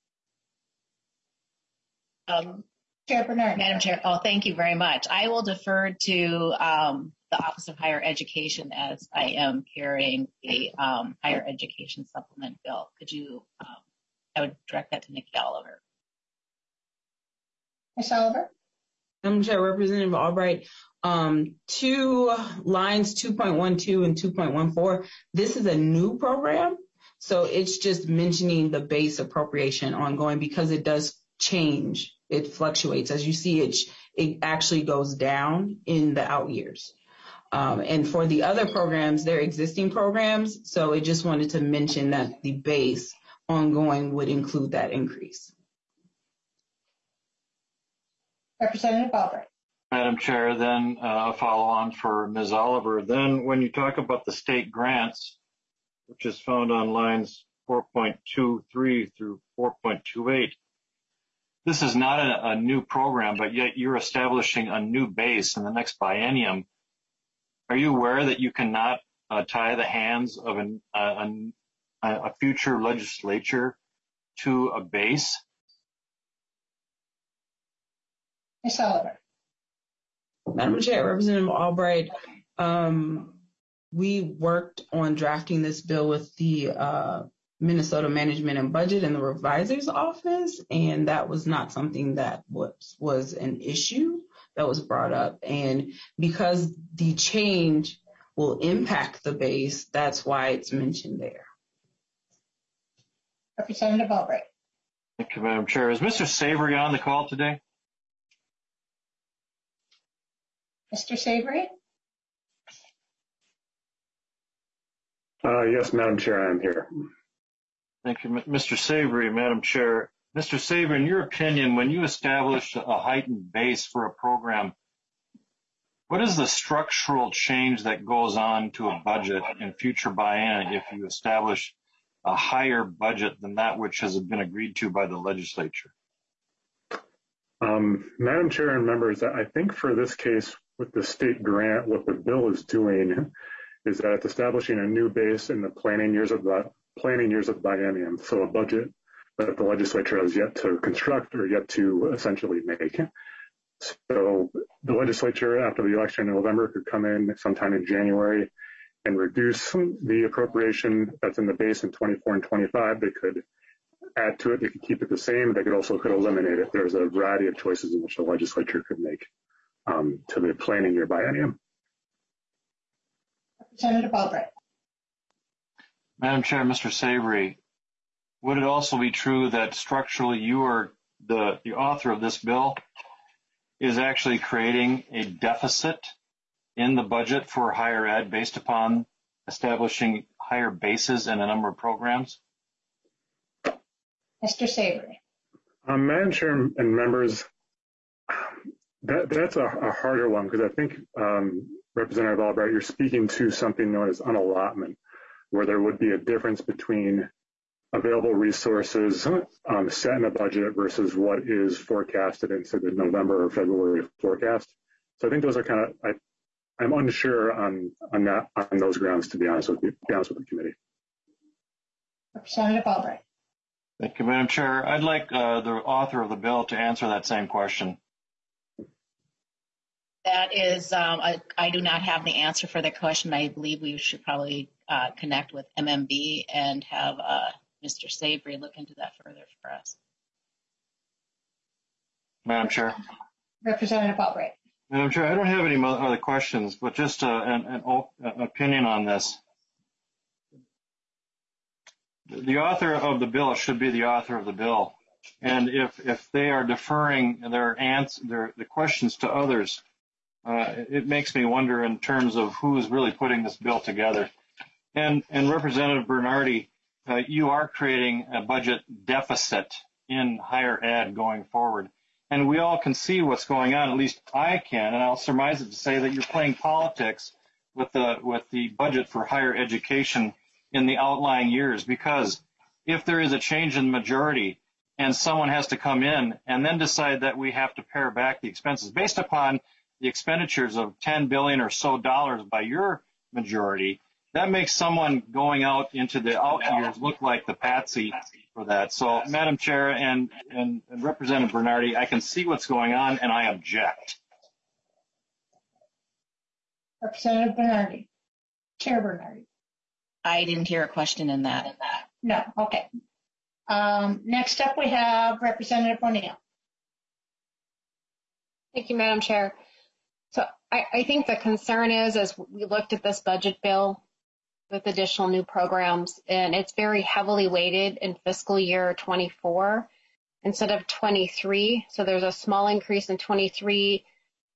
Um, Chair Bernard. Madam Chair, oh, thank you very much. I will defer to um, the Office of Higher Education as I am carrying the um, Higher Education Supplement Bill. Could you, um, I would direct that to Nikki Oliver. Miz Oliver. Madam Chair, Representative Albright, um, two lines two point one two and two point one four, this is a new program. So it's just mentioning the base appropriation ongoing because it does change. It fluctuates. As you see, it, it actually goes down in the out years. Um, and for the other programs, they're existing programs. So I just wanted to mention that the base ongoing would include that increase. Representative Albright. Madam Chair, then uh, a follow-on for Miz Oliver. Then when you talk about the state grants, which is found on lines four point two three through four point two eight, this is not a, a new program, but yet you're establishing a new base in the next biennium. Are you aware that you cannot uh, tie the hands of an, uh, a, a future legislature to a base? Miz Oliver. Madam Chair, Representative Albright, um, we worked on drafting this bill with the uh, Minnesota Management and Budget and the Revisor's Office, and that was not something that was, was an issue that was brought up. And because the change will impact the base, that's why it's mentioned there. Representative Albright. Thank you, Madam Chair. Is Mister Savory on the call today? Mister Savory? Uh, yes, Madam Chair, I'm here. Thank you, Mister Savory, Madam Chair. Mister Savory, in your opinion, when you establish a heightened base for a program, what is the structural change that goes on to a budget in future biennia if you establish a higher budget than that which has been agreed to by the legislature? Um, Madam Chair and members, I think for this case with the state grant, what the bill is doing is that it's establishing a new base in the planning years of the planning years of the biennium, so a budget that the legislature has yet to construct or yet to essentially make. So the legislature, after the election in November, could come in sometime in January and reduce the appropriation that's in the base in twenty-four and twenty-five. They could add to it. They could keep it the same. They could also could eliminate it. There's a variety of choices in which the legislature could make um, to the planning year biennium. Representative Albright. Madam Chair, Mister Savory, would it also be true that structurally you are the, the author of this bill is actually creating a deficit in the budget for higher ed based upon establishing higher bases in a number of programs? Mister Savory. Um, Madam Chair and members, that, that's a, a harder one because I think um, Representative Albright, you're speaking to something known as unallotment, where there would be a difference between available resources um, set in a budget versus what is forecasted into the November or February forecast. So I think those are kind of, I, I'm unsure on on that on those grounds, to be honest with you, to be honest with the committee. Representative Albright. Thank you, Madam Chair. I'd like uh, the author of the bill to answer that same question. That is, um, I, I do not have the answer for the question. I believe we should probably uh, connect with M M B and have uh, Mister Savory look into that further for us. Madam Chair. Representative Albright. Madam Chair, I don't have any other questions, but just uh, an, an, an opinion on this. The author of the bill should be the author of the bill. And if, if they are deferring their answer, their the questions to others, uh, it makes me wonder in terms of who is really putting this bill together. And, and Representative Bernardi, uh, you are creating a budget deficit in higher ed going forward. And we all can see what's going on, at least I can, and I'll surmise it to say that you're playing politics with the, with the budget for higher education in the outlying years, because if there is a change in majority and someone has to come in and then decide that we have to pare back the expenses based upon the expenditures of ten billion dollars or so dollars by your majority, that makes someone going out into the out years look like the patsy for that. So, Madam Chair and, and, and Representative Bernardi, I can see what's going on and I object. Representative Bernardi. Chair Bernardi. I didn't hear a question in that. No, okay. Um, next up we have Representative O'Neill. Thank you, Madam Chair. So I, I think the concern is, as we looked at this budget bill with additional new programs, and it's very heavily weighted in fiscal year twenty-four instead of twenty-three. So there's a small increase in twenty-three,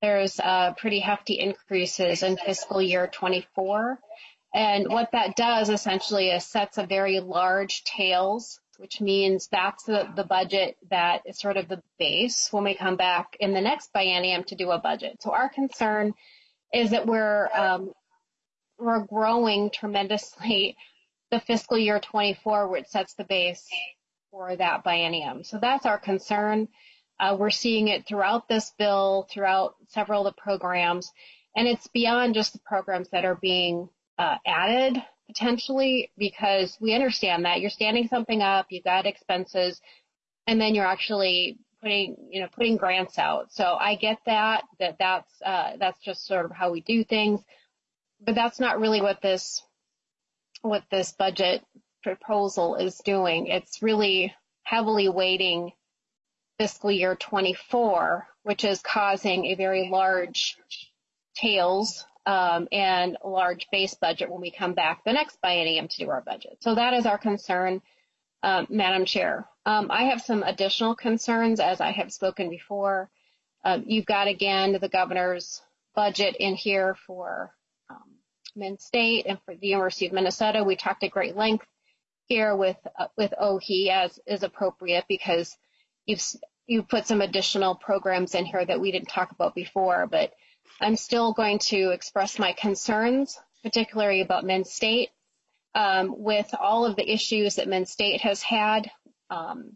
there's uh, pretty hefty increases in fiscal year twenty-four. And what that does essentially is sets a very large tails, which means that's the, the budget that is sort of the base when we come back in the next biennium to do a budget. So our concern is that we're um, we're growing tremendously the fiscal year twenty-four, which sets the base for that biennium. So that's our concern. Uh, we're seeing it throughout this bill, throughout several of the programs, and it's beyond just the programs that are being uh, added potentially, because we understand that you're standing something up, you've got expenses, and then you're actually putting, you know, putting grants out. So I get that, that that's, uh, that's just sort of how we do things, but that's not really what this, what this budget proposal is doing. It's really heavily weighting fiscal year twenty-four, which is causing a very large tails um, and a large base budget when we come back the next biennium to do our budget. So that is our concern, um, Madam Chair. Um, I have some additional concerns, as I have spoken before. Um, you've got, again, the governor's budget in here for um, Min State and for the University of Minnesota. We talked at great length here with uh, with O H I, as is appropriate, because you've you've put some additional programs in here that we didn't talk about before, but I'm still going to express my concerns, particularly about Min State, um, with all of the issues that Min State has had. Um,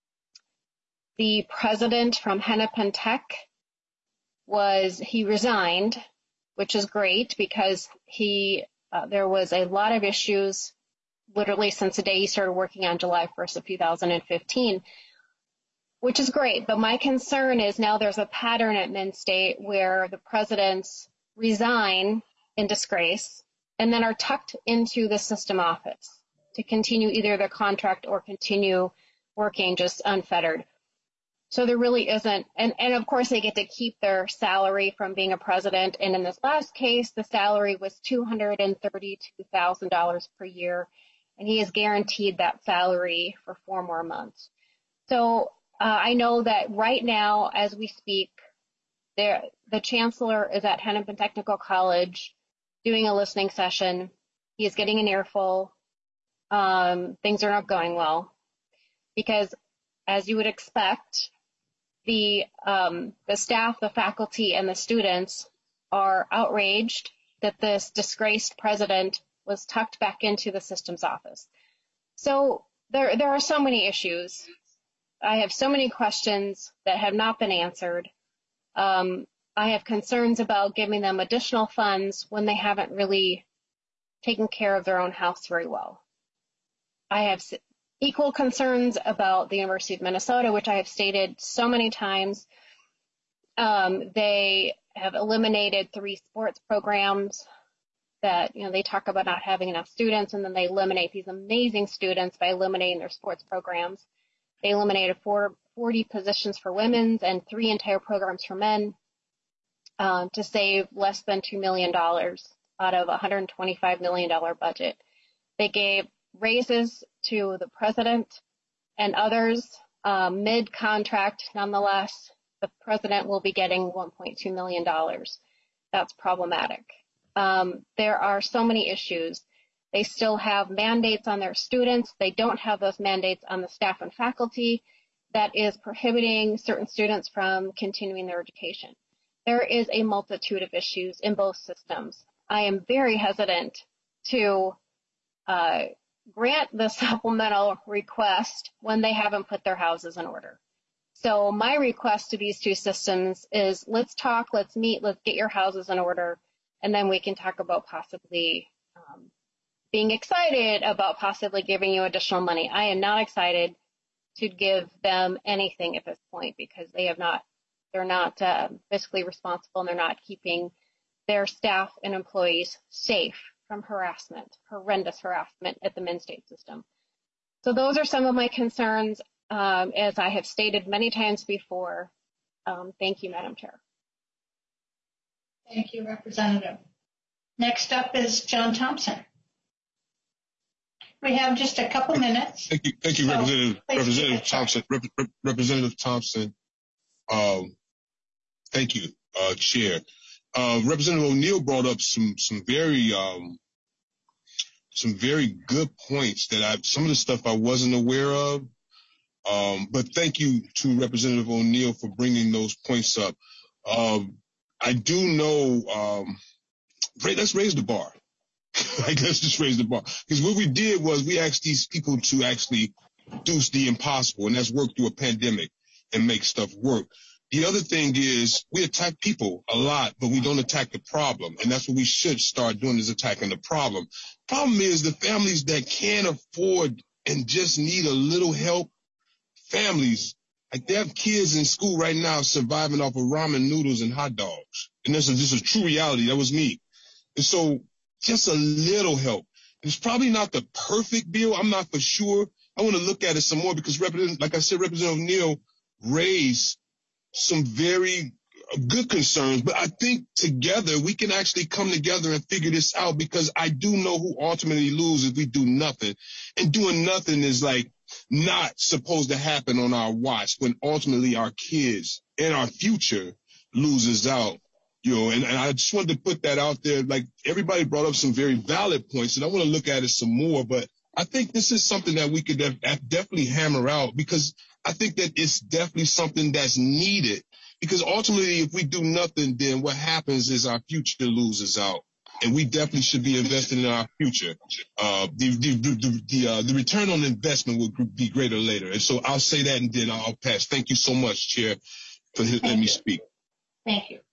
the president from Hennepin Tech was, he resigned, which is great, because he, uh, there was a lot of issues literally since the day he started working on July first of two thousand fifteen, which is great. But my concern is now there's a pattern at Min State where the presidents resign in disgrace and then are tucked into the system office to continue either their contract or continue working just unfettered. So there really isn't, and, and of course they get to keep their salary from being a president. And in this last case, the salary was two hundred thirty-two thousand dollars per year, and he is guaranteed that salary for four more months. So uh, I know that right now, as we speak, there, the chancellor is at Hennepin Technical College doing a listening session. He is getting an earful. Um, things are not going well because, as you would expect, the um, the staff, the faculty, and the students are outraged that this disgraced president was tucked back into the systems office. So there there are so many issues. I have so many questions that have not been answered. Um, I have concerns about giving them additional funds when they haven't really taken care of their own house very well. I have equal concerns about the University of Minnesota, which I have stated so many times. Um, they have eliminated three sports programs that, you know, they talk about not having enough students, and then they eliminate these amazing students by eliminating their sports programs. They eliminated four, forty positions for women's and three entire programs for men um, to save less than two million dollars out of a one hundred twenty-five million dollars budget. They gave raises to the president and others um, mid-contract. Nonetheless, the president will be getting one point two million dollars. That's problematic. Um, there are so many issues. They still have mandates on their students. They don't have those mandates on the staff and faculty. That is prohibiting certain students from continuing their education. There is a multitude of issues in both systems. I am very hesitant to uh, grant the supplemental request when they haven't put their houses in order. So my request to these two systems is, let's talk, let's meet, let's get your houses in order, and then we can talk about possibly um, being excited about possibly giving you additional money. I am not excited to give them anything at this point because they have not, they're not uh, fiscally responsible, and they're not keeping their staff and employees safe from harassment, horrendous harassment at the Min State system. So those are some of my concerns, um, as I have stated many times before. Um, thank you, Madam Chair. Thank you, Representative. Next up is John Thompson. We have just a couple minutes. Thank you, thank you, so Representative, Representative Thompson. Rep, Rep, Representative Thompson, um, thank you. uh, Chair. Uh, Representative O'Neill brought up some some very um, some very good points that I some of the stuff I wasn't aware of. Um, but thank you to Representative O'Neill for bringing those points up. Um, I do know. Um, let's raise the bar. Like, let's just raise the bar. Because what we did was we asked these people to actually do the impossible, and that's work through a pandemic and make stuff work. The other thing is we attack people a lot, but we don't attack the problem. And that's what we should start doing, is attacking the problem. Problem is the families that can't afford and just need a little help, families, like they have kids in school right now surviving off of ramen noodles and hot dogs. And this is, this is true reality. That was me. And so just a little help. It's probably not the perfect bill. I'm not for sure. I want to look at it some more because, like I said, Representative O'Neill raised some very good concerns. But I think together we can actually come together and figure this out, because I do know who ultimately loses if we do nothing. And doing nothing is like not supposed to happen on our watch, when ultimately our kids and our future loses out. You know, and, and I just wanted to put that out there. Like, everybody brought up some very valid points, and I want to look at it some more. But I think this is something that we could def- definitely hammer out, because I think that it's definitely something that's needed. Because ultimately, if we do nothing, then what happens is our future loses out. And we definitely should be investing in our future. Uh, the the the, the, uh, the return on investment will be greater later. And so I'll say that, and then I'll pass. Thank you so much, Chair, for letting me speak. Thank you.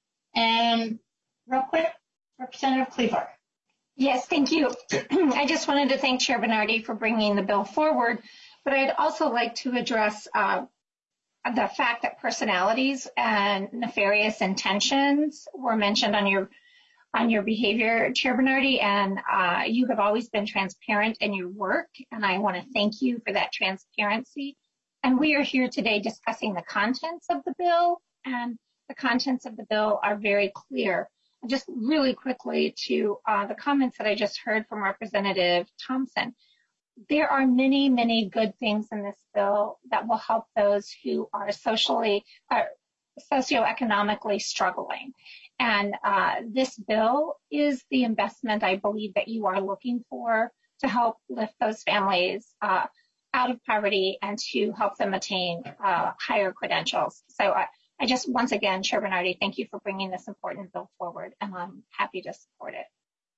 And real quick, Representative Cleaver. Yes, thank you. I just wanted to thank Chair Bernardi for bringing the bill forward, but I'd also like to address uh, the fact that personalities and nefarious intentions were mentioned on your on your behavior, Chair Bernardi, and uh, you have always been transparent in your work, and I want to thank you for that transparency. And we are here today discussing the contents of the bill, and the contents of the bill are very clear. And just really quickly to uh, the comments that I just heard from Representative Thompson, there are many, many good things in this bill that will help those who are socially, uh, socioeconomically struggling. And uh, this bill is the investment, I believe, that you are looking for to help lift those families uh, out of poverty and to help them attain uh, higher credentials. So I, I just, once again, Chair Bernardi, thank you for bringing this important bill forward, and I'm happy to support it.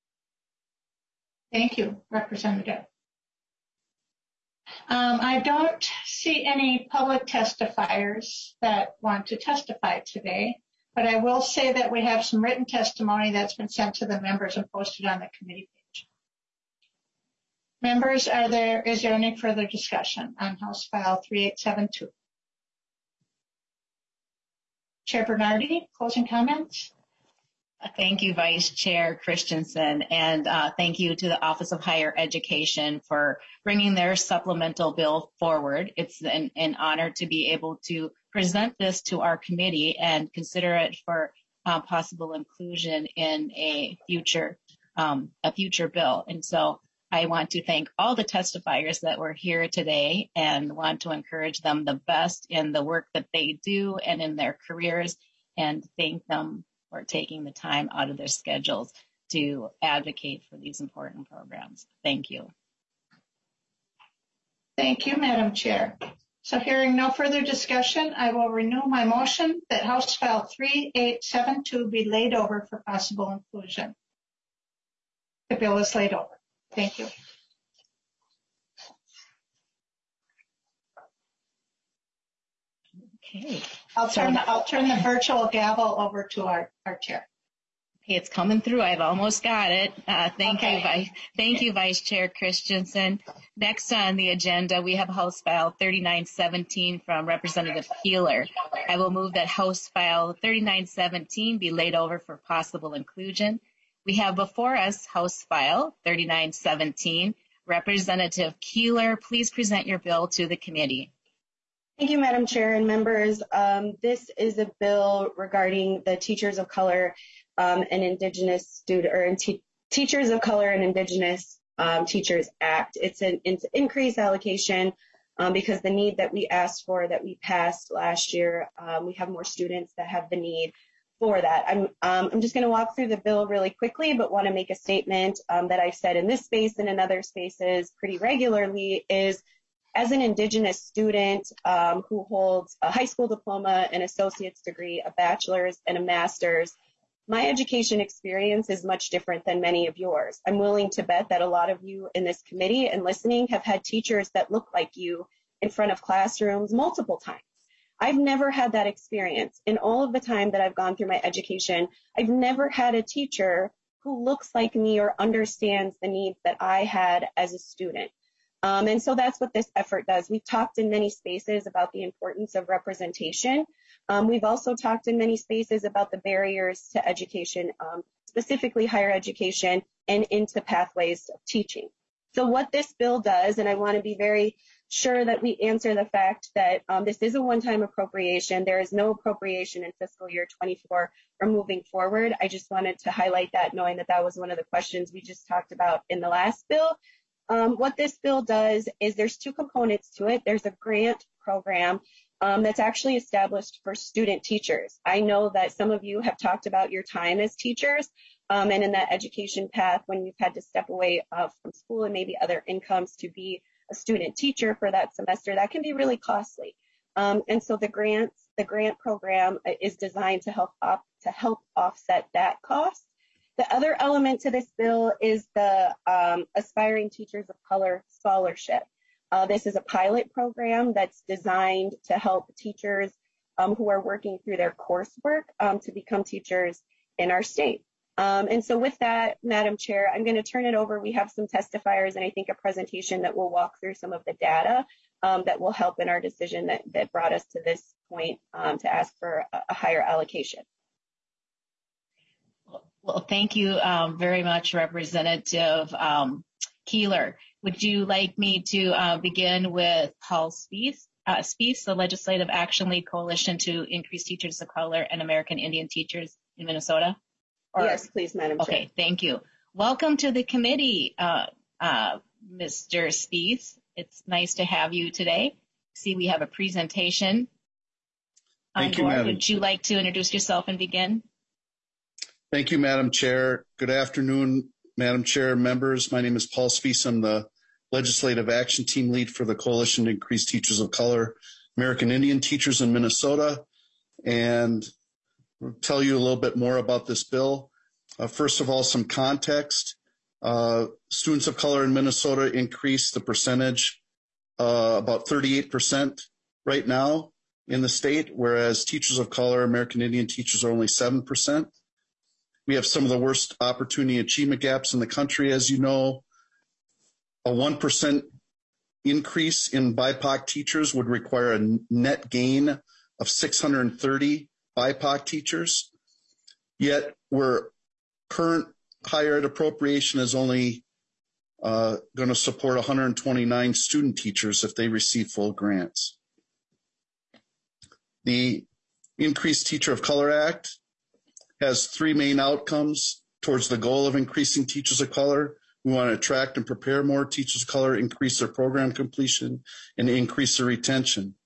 Thank you, Representative. Um, I don't see any public testifiers that want to testify today, but I will say that we have some written testimony that's been sent to the members and posted on the committee page. Members, are there, is there any further discussion on House File three eight seven two? Chair Bernardi, closing comments? Thank you, Vice Chair Christensen, and uh, thank you to the Office of Higher Education for bringing their supplemental bill forward. It's an, an honor to be able to present this to our committee and consider it for uh, possible inclusion in a future um, a future bill. And so I want to thank all the testifiers that were here today and want to encourage them the best in the work that they do and in their careers, and thank them for taking the time out of their schedules to advocate for these important programs. Thank you. Thank you, Madam Chair. So hearing no further discussion, I will renew my motion that House File three eight seven two be laid over for possible inclusion. The bill is laid over. Thank you. Okay. I'll turn, the, I'll turn the virtual gavel over to our, our chair. Okay, it's coming through. I've almost got it. Uh, thank okay. you, Vice. Thank you, Vice Chair Christensen. Next on the agenda, we have House File thirty-nine seventeen from Representative Keeler. I will move that House File thirty-nine seventeen be laid over for possible inclusion. We have before us House File thirty-nine seventeen. Representative Keeler, please present your bill to the committee. Thank you, Madam Chair and members. Um, this is a bill regarding the Teachers of Color um, and Indigenous Student or te- Teachers of Color and Indigenous um, Teachers Act. It's an, it's an increased allocation um, because the need that we asked for, that we passed last year, um, we have more students that have the need for that. I'm, um, I'm just going to walk through the bill really quickly, but want to make a statement um, that I've said in this space and in other spaces pretty regularly is, as an Indigenous student um, who holds a high school diploma, an associate's degree, a bachelor's, and a master's, my education experience is much different than many of yours. I'm willing to bet that a lot of you in this committee and listening have had teachers that look like you in front of classrooms multiple times. I've never had that experience. In all of the time that I've gone through my education, I've never had a teacher who looks like me or understands the needs that I had as a student. Um, and so that's what this effort does. We've talked in many spaces about the importance of representation. Um, we've also talked in many spaces about the barriers to education, um, specifically higher education and into pathways of teaching. So what this bill does, and I want to be very sure that we answer the fact that um, this is a one-time appropriation. There is no appropriation in fiscal year twenty-four or moving forward. I just wanted to highlight that, knowing that that was one of the questions we just talked about in the last bill. Um, what this bill does is there's two components to it. There's a grant program um, that's actually established for student teachers. I know that some of you have talked about your time as teachers um, and in that education path when you've had to step away uh, from school and maybe other incomes to be a student teacher for that semester. That can be really costly. Um, and so the grants, the grant program is designed to help op, to help offset that cost. The other element to this bill is the um, Aspiring Teachers of Color Scholarship. Uh, this is a pilot program that's designed to help teachers um, who are working through their coursework um, to become teachers in our state. Um, and so with that, Madam Chair, I'm going to turn it over. We have some testifiers and I think a presentation that will walk through some of the data um, that will help in our decision that, that brought us to this point um, to ask for a, a higher allocation. Well, thank you um, very much, Representative um, Keeler. Would you like me to uh, begin with Paul Spiess, uh, Spiess, the Legislative Action League Coalition to Increase Teachers of Color and American Indian Teachers in Minnesota? Or, yes, please, Madam Chair. Okay, thank you. Welcome to the committee, uh, uh, Mister Spiess. It's nice to have you today. See, we have a presentation. Thank you, Madam. Would you like to introduce yourself and begin? Thank you, Madam Chair. Good afternoon, Madam Chair, members. My name is Paul Spiess. I'm the Legislative Action Team Lead for the Coalition to Increase Teachers of Color, American Indian Teachers in Minnesota. And I'll tell you a little bit more about this bill. Uh, first of all, some context. Uh, students of color in Minnesota increased the percentage uh, about thirty-eight percent right now in the state, whereas teachers of color, American Indian teachers, are only seven percent. We have some of the worst opportunity achievement gaps in the country, as you know. A one percent increase in B I P O C teachers would require a net gain of six hundred thirty B I P O C teachers. Yet, we're current higher ed appropriation is only uh, going to support one hundred twenty-nine student teachers if they receive full grants. The Increased Teacher of Color Act has three main outcomes towards the goal of increasing teachers of color. We want to attract and prepare more teachers of color, increase their program completion, and increase their retention.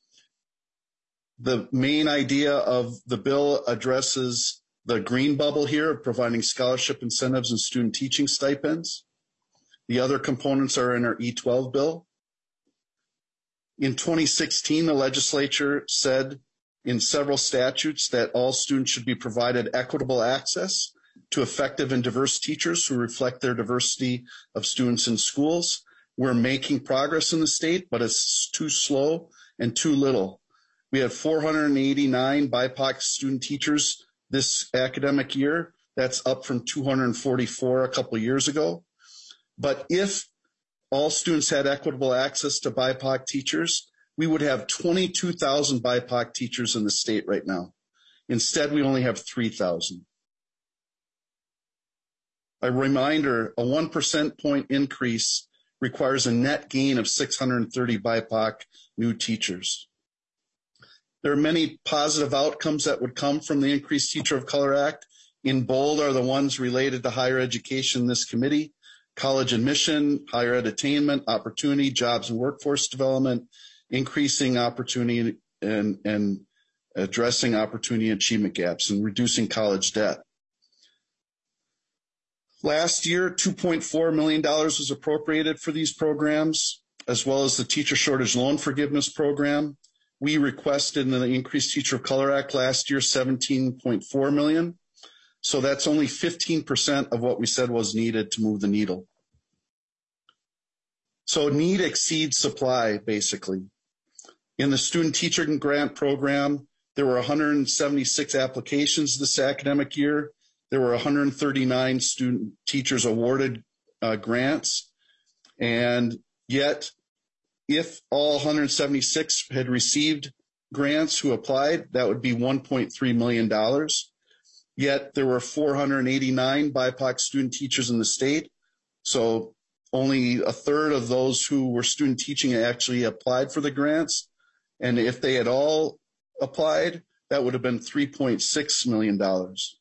The main idea of the bill addresses the green bubble here of providing scholarship incentives and student teaching stipends. The other components are in our E twelve bill. In twenty sixteen, the legislature said in several statutes that all students should be provided equitable access to effective and diverse teachers who reflect their diversity of students in schools. We're making progress in the state, but it's too slow and too little. We had four hundred eighty-nine B I P O C student teachers this academic year. That's up from two hundred forty-four a couple of years ago. But if all students had equitable access to B I P O C teachers, we would have twenty-two thousand B I P O C teachers in the state right now. Instead, we only have three thousand. A reminder, a one percent point increase requires a net gain of six hundred thirty B I P O C new teachers. There are many positive outcomes that would come from the Increased Teacher of Color Act. In bold are the ones related to higher education in this committee: college admission, higher ed attainment, opportunity, jobs and workforce development, increasing opportunity and, and addressing opportunity and achievement gaps, and reducing college debt. Last year, two point four million dollars was appropriated for these programs, as well as the Teacher Shortage Loan Forgiveness Program. We requested in the Increased Teacher of Color Act last year seventeen point four million dollars. So that's only fifteen percent of what we said was needed to move the needle. So need exceeds supply, basically. In the Student Teacher Grant Program, there were one hundred seventy-six applications this academic year. There were one hundred thirty-nine student teachers awarded uh, grants, and yet if all one hundred seventy-six had received grants who applied, that would be one point three million dollars. Yet there were four hundred eighty-nine B I P O C student teachers in the state, so only a third of those who were student teaching actually applied for the grants. And if they had all applied, that would have been three point six million dollars.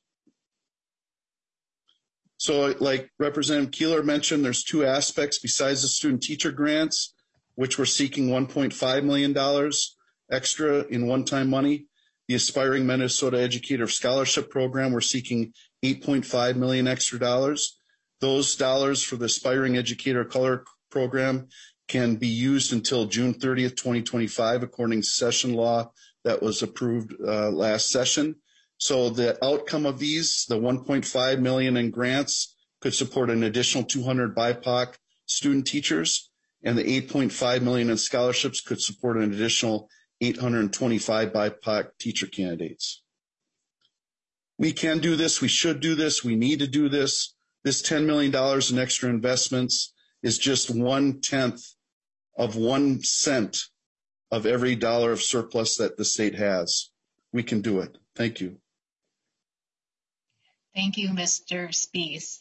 So like Representative Keeler mentioned, there's two aspects besides the student teacher grants, which we're seeking one point five million dollars extra in one-time money. The Aspiring Minnesota Educator Scholarship Program, we're seeking eight point five million dollars extra dollars. Those dollars for the Aspiring Educator Color Program can be used until June thirtieth, twenty twenty-five, according to session law that was approved uh, last session. So the outcome of these, the one point five million dollars in grants, could support an additional two hundred B I P O C student teachers, and the eight point five million dollars in scholarships could support an additional eight hundred twenty-five B I P O C teacher candidates. We can do this. We should do this. We need to do this. This ten million dollars in extra investments is just one-tenth of one cent of every dollar of surplus that the state has. We can do it. Thank you. Thank you, Mister Spees.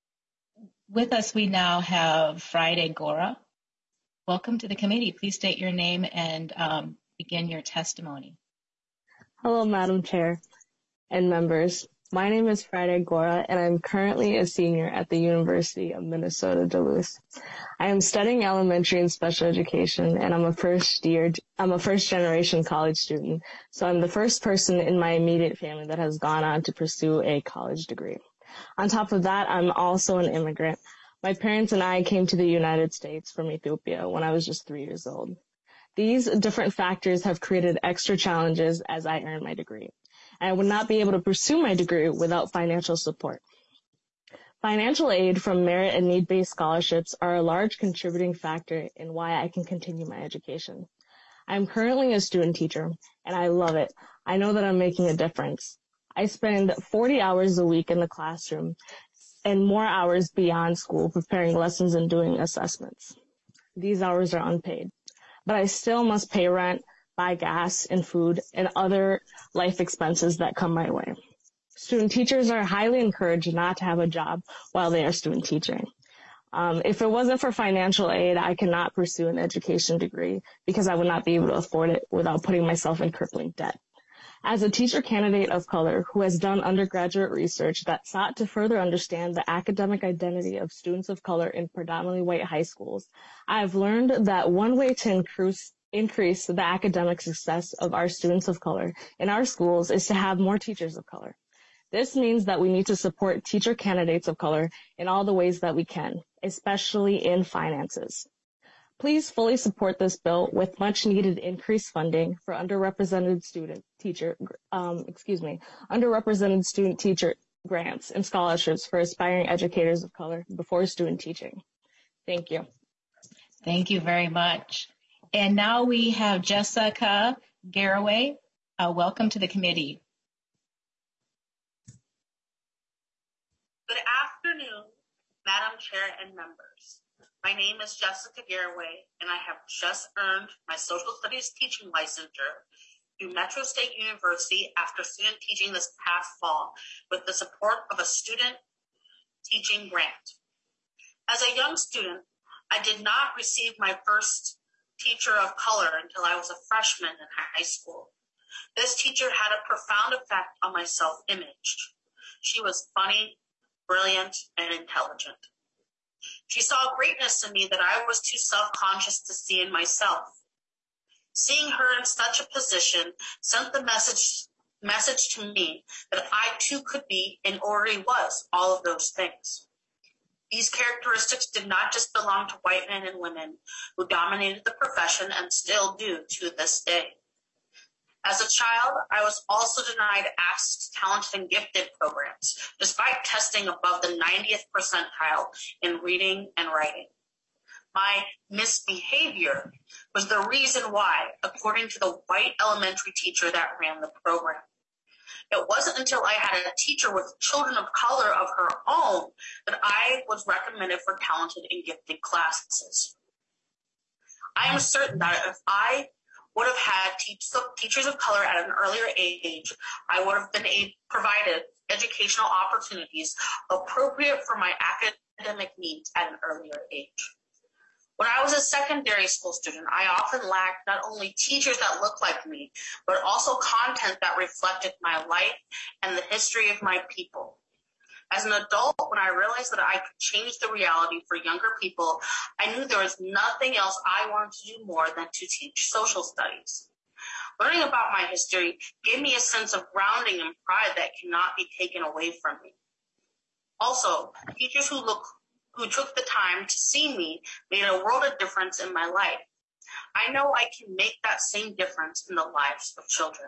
With us, we now have Friday Gora. Welcome to the committee. Please state your name and um, begin your testimony. Hello, Madam Chair and members. My name is Friday Gora, and I'm currently a senior at the University of Minnesota Duluth. I am studying elementary and special education, and I'm a first year, I'm a first generation college student. So I'm the first person in my immediate family that has gone on to pursue a college degree. On top of that, I'm also an immigrant. My parents and I came to the United States from Ethiopia when I was just three years old. These different factors have created extra challenges as I earn my degree. I would not be able to pursue my degree without financial support. Financial aid from merit and need-based scholarships are a large contributing factor in why I can continue my education. I'm currently a student teacher, and I love it. I know that I'm making a difference. I spend forty hours a week in the classroom and more hours beyond school preparing lessons and doing assessments. These hours are unpaid, but I still must pay rent, buy gas and food, and other life expenses that come my way. Student teachers are highly encouraged not to have a job while they are student teaching. Um, if it wasn't for financial aid, I cannot pursue an education degree because I would not be able to afford it without putting myself in crippling debt. As a teacher candidate of color who has done undergraduate research that sought to further understand the academic identity of students of color in predominantly white high schools, I have learned that one way to increase increase the academic success of our students of color in our schools is to have more teachers of color. This means that we need to support teacher candidates of color in all the ways that we can, especially in finances. Please fully support this bill with much needed increased funding for underrepresented student teacher, um, excuse me, underrepresented student teacher grants and scholarships for aspiring educators of color before student teaching. Thank you. Thank you very much. And now we have Jessica Garraway. Uh, welcome to the committee. Good afternoon, Madam Chair and members. My name is Jessica Garraway, and I have just earned my social studies teaching licensure through Metro State University after student teaching this past fall with the support of a student teaching grant. As a young student, I did not receive my first teacher of color until I was a freshman in high school. This teacher had a profound effect on my self-image. She was funny, brilliant, and intelligent. She saw greatness in me that I was too self-conscious to see in myself. Seeing her in such a position sent the message message to me that I too could be, and already was, all of those things. These characteristics did not just belong to white men and women who dominated the profession and still do to this day. As a child, I was also denied access to talented and gifted programs, despite testing above the ninetieth percentile in reading and writing. My misbehavior was the reason why, according to the white elementary teacher that ran the program. It wasn't until I had a teacher with children of color of her own that I was recommended for talented and gifted classes. I am certain that if I would have had teach, teachers of color at an earlier age, I would have been a, provided educational opportunities appropriate for my academic needs at an earlier age. When I was a secondary school student, I often lacked not only teachers that looked like me, but also content that reflected my life and the history of my people. As an adult, when I realized that I could change the reality for younger people, I knew there was nothing else I wanted to do more than to teach social studies. Learning about my history gave me a sense of grounding and pride that cannot be taken away from me. Also, teachers who look who took the time to see me made a world of difference in my life. I know I can make that same difference in the lives of children.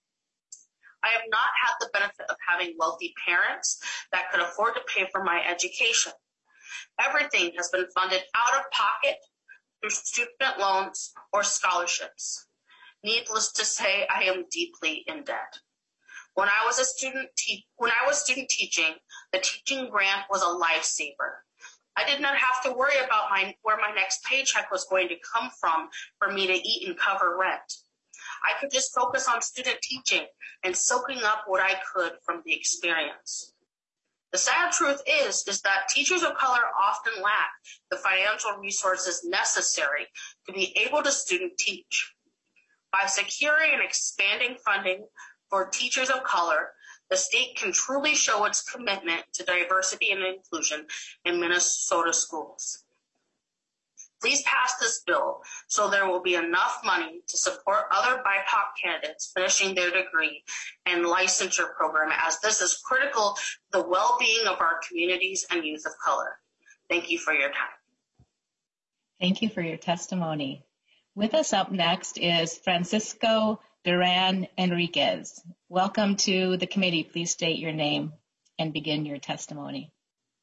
I have not had the benefit of having wealthy parents that could afford to pay for my education. Everything has been funded out of pocket through student loans or scholarships. Needless to say, I am deeply in debt. When I was a student, te- when I was student teaching, the teaching grant was a lifesaver. I did not have to worry about my, where my next paycheck was going to come from for me to eat and cover rent. I could just focus on student teaching and soaking up what I could from the experience. The sad truth is, is that teachers of color often lack the financial resources necessary to be able to student teach. By securing and expanding funding for teachers of color, the state can truly show its commitment to diversity and inclusion in Minnesota schools. Please pass this bill so there will be enough money to support other B I P O C candidates finishing their degree and licensure program, as this is critical to the well-being of our communities and youth of color. Thank you for your time. Thank you for your testimony. With us up next is Francisco Duran Enriquez. Welcome to the committee. Please state your name and begin your testimony.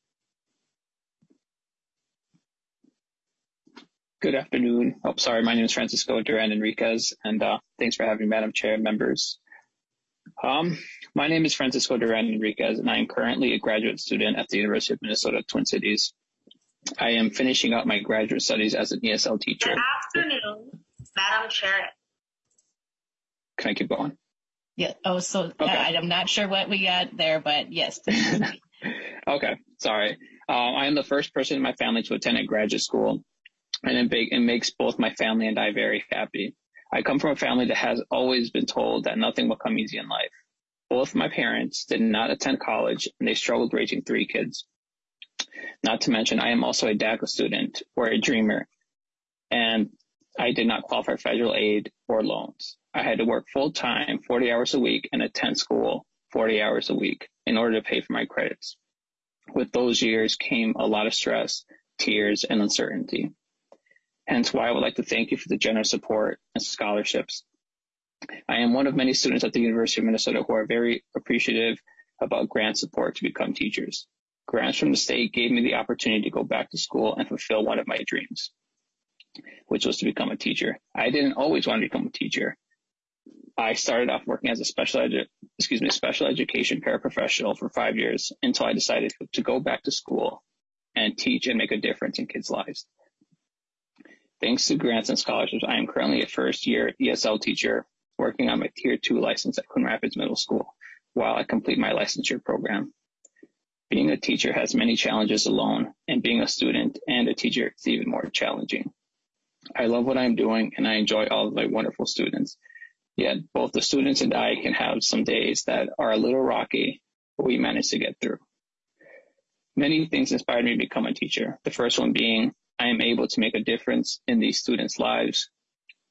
Good afternoon. Oh, sorry, my name is Francisco Duran Enriquez, and uh, thanks for having me, Madam Chair and members. Um, my name is Francisco Duran Enriquez, and I am currently a graduate student at the University of Minnesota Twin Cities. I am finishing up my graduate studies as an E S L teacher. Good afternoon, Madam Chair. Can I keep going? Yeah. Oh, so okay. I, I'm not sure what we got there, but yes. Okay. Sorry. Um, I am the first person in my family to attend a graduate school, and it, big, it makes both my family and I very happy. I come from a family that has always been told that nothing will come easy in life. Both my parents did not attend college, and they struggled raising three kids. Not to mention, I am also a DACA student or a dreamer, and I did not qualify for federal aid or loans. I had to work full-time, forty hours a week, and attend school forty hours a week in order to pay for my credits. With those years came a lot of stress, tears, and uncertainty. Hence why I would like to thank you for the generous support and scholarships. I am one of many students at the University of Minnesota who are very appreciative about grant support to become teachers. Grants from the state gave me the opportunity to go back to school and fulfill one of my dreams, which was to become a teacher. I didn't always want to become a teacher. I started off working as a special edu- excuse me, special education paraprofessional for five years until I decided to go back to school and teach and make a difference in kids' lives. Thanks to grants and scholarships, I am currently a first-year E S L teacher working on my Tier two license at Coon Rapids Middle School while I complete my licensure program. Being a teacher has many challenges alone, and being a student and a teacher is even more challenging. I love what I'm doing, and I enjoy all of my wonderful students. Yet both the students and I can have some days that are a little rocky, but we manage to get through. Many things inspired me to become a teacher. The first one being I am able to make a difference in these students' lives.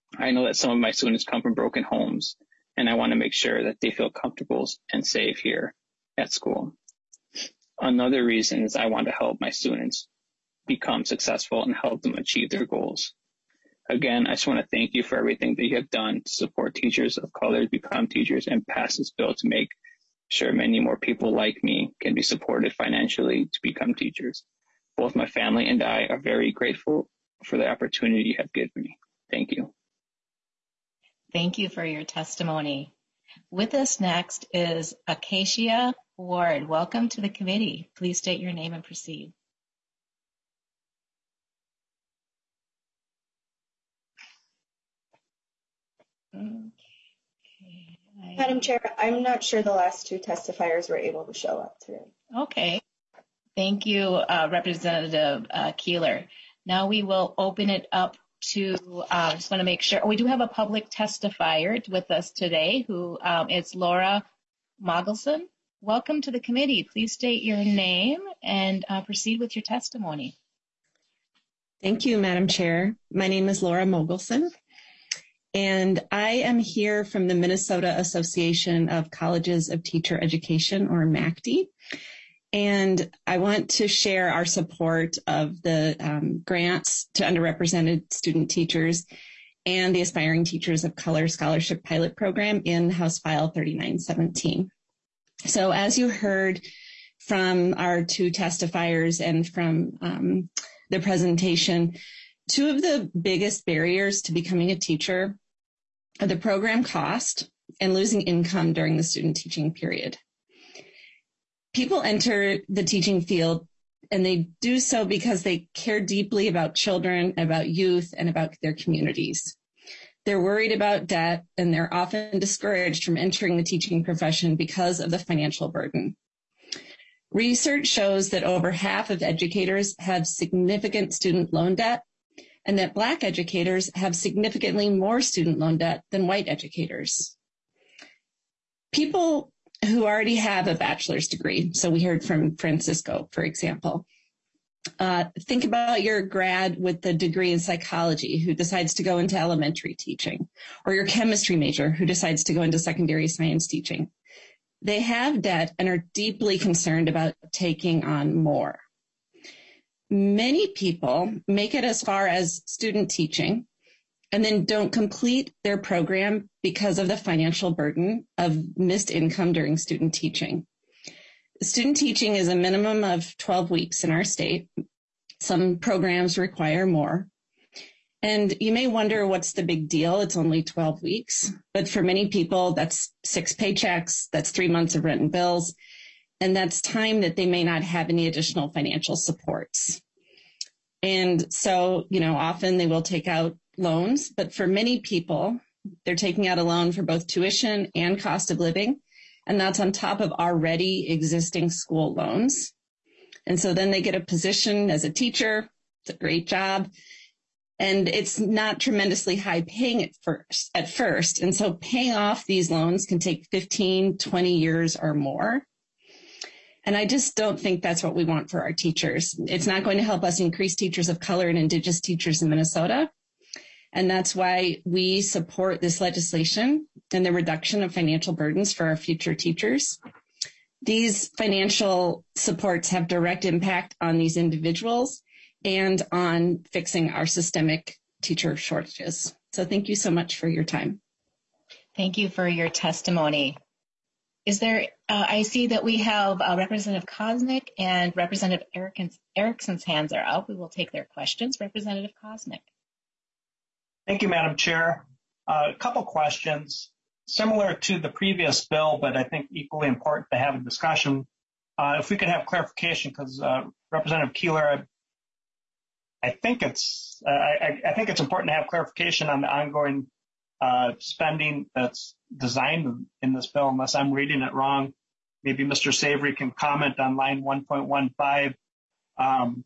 I know that some of my students come from broken homes, and I want to make sure that they feel comfortable and safe here at school. Another reason is I want to help my students become successful and help them achieve their goals. Again, I just want to thank you for everything that you have done to support teachers of color to become teachers and pass this bill to make sure many more people like me can be supported financially to become teachers. Both my family and I are very grateful for the opportunity you have given me. Thank you. Thank you for your testimony. With us next is Acacia Ward. Welcome to the committee. Please state your name and proceed. Okay. Madam Chair, I'm not sure the last two testifiers were able to show up today. Okay. Thank you, uh, Representative uh, Keeler. Now we will open it up to, I uh, just want to make sure, we do have a public testifier with us today who um, is Laura Mogelson. Welcome to the committee. Please state your name and uh, proceed with your testimony. Thank you, Madam Chair. My name is Laura Mogelson, and I am here from the Minnesota Association of Colleges of Teacher Education, or M A C T. And I want to share our support of the um, grants to underrepresented student teachers and the Aspiring Teachers of Color Scholarship Pilot Program in House File thirty-nine seventeen. So as you heard from our two testifiers and from um, the presentation, two of the biggest barriers to becoming a teacher are the program cost and losing income during the student teaching period. People enter the teaching field and they do so because they care deeply about children, about youth, and about their communities. They're worried about debt, and they're often discouraged from entering the teaching profession because of the financial burden. Research shows that over half of educators have significant student loan debt, and that Black educators have significantly more student loan debt than white educators. People who already have a bachelor's degree, so we heard from Francisco, for example. Uh, think about your grad with the degree in psychology who decides to go into elementary teaching, or your chemistry major who decides to go into secondary science teaching. They have debt and are deeply concerned about taking on more. Many people make it as far as student teaching and then don't complete their program because of the financial burden of missed income during student teaching. Student teaching is a minimum of twelve weeks in our state. Some programs require more. And you may wonder, what's the big deal? It's only twelve weeks. But for many people, that's six paychecks, that's three months of rent and bills, and that's time that they may not have any additional financial supports. And so, you know, often they will take out loans, but for many people, they're taking out a loan for both tuition and cost of living, and that's on top of already existing school loans. And so then they get a position as a teacher. It's a great job, and it's not tremendously high paying at first, at first. And so paying off these loans can take fifteen, twenty years or more. And I just don't think that's what we want for our teachers. It's not going to help us increase teachers of color and Indigenous teachers in Minnesota. And that's why we support this legislation and the reduction of financial burdens for our future teachers. These financial supports have direct impact on these individuals and on fixing our systemic teacher shortages. So thank you so much for your time. Thank you for your testimony. Is there, uh, I see that we have uh, Representative Kosnick and Representative Erickson's hands are up. We will take their questions. Representative Kosnick. Thank you, Madam Chair. Uh, a couple questions similar to the previous bill, but I think equally important to have a discussion. Uh, if we could have clarification, because uh, Representative Keeler, I, I think it's uh, I, I think it's important to have clarification on the ongoing uh, spending that's designed in this bill, unless I'm reading it wrong. Maybe Mister Savory can comment on line one point one five, um,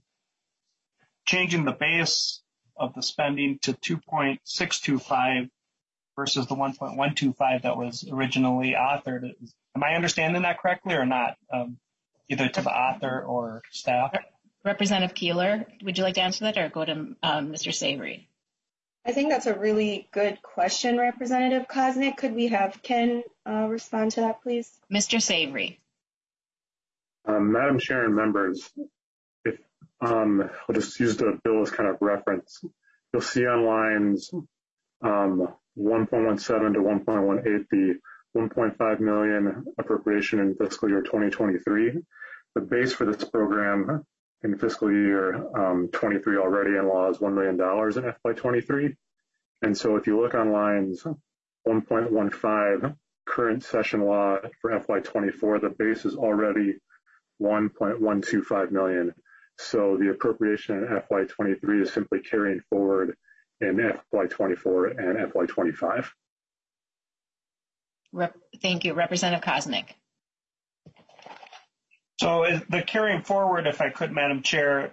changing the base of the spending to two point six two five versus the one point one two five that was originally authored. Am I understanding that correctly or not, um, either to the author or staff? Representative Keeler, would you like to answer that or go to um, Mister Savory? I think that's a really good question, Representative Koznick. Could we have Ken uh, respond to that, please? Mister Savory. Um, Madam Chair and members, if um, I'll just use the bill as kind of reference, you'll see on lines um, one point one seven to one point one eight the one point five million appropriation in fiscal year twenty twenty-three. The base for this program in fiscal year um, twenty-three already in law is one million dollars in F Y twenty-three. And so if you look on lines one point one five, current session law for F Y twenty-four, the base is already one point one two five million. So the appropriation in F Y twenty-three is simply carrying forward in F Y twenty-four and F Y twenty-five. Rep- Thank you. Representative Koznick. So is the carrying forward, if I could, Madam Chair,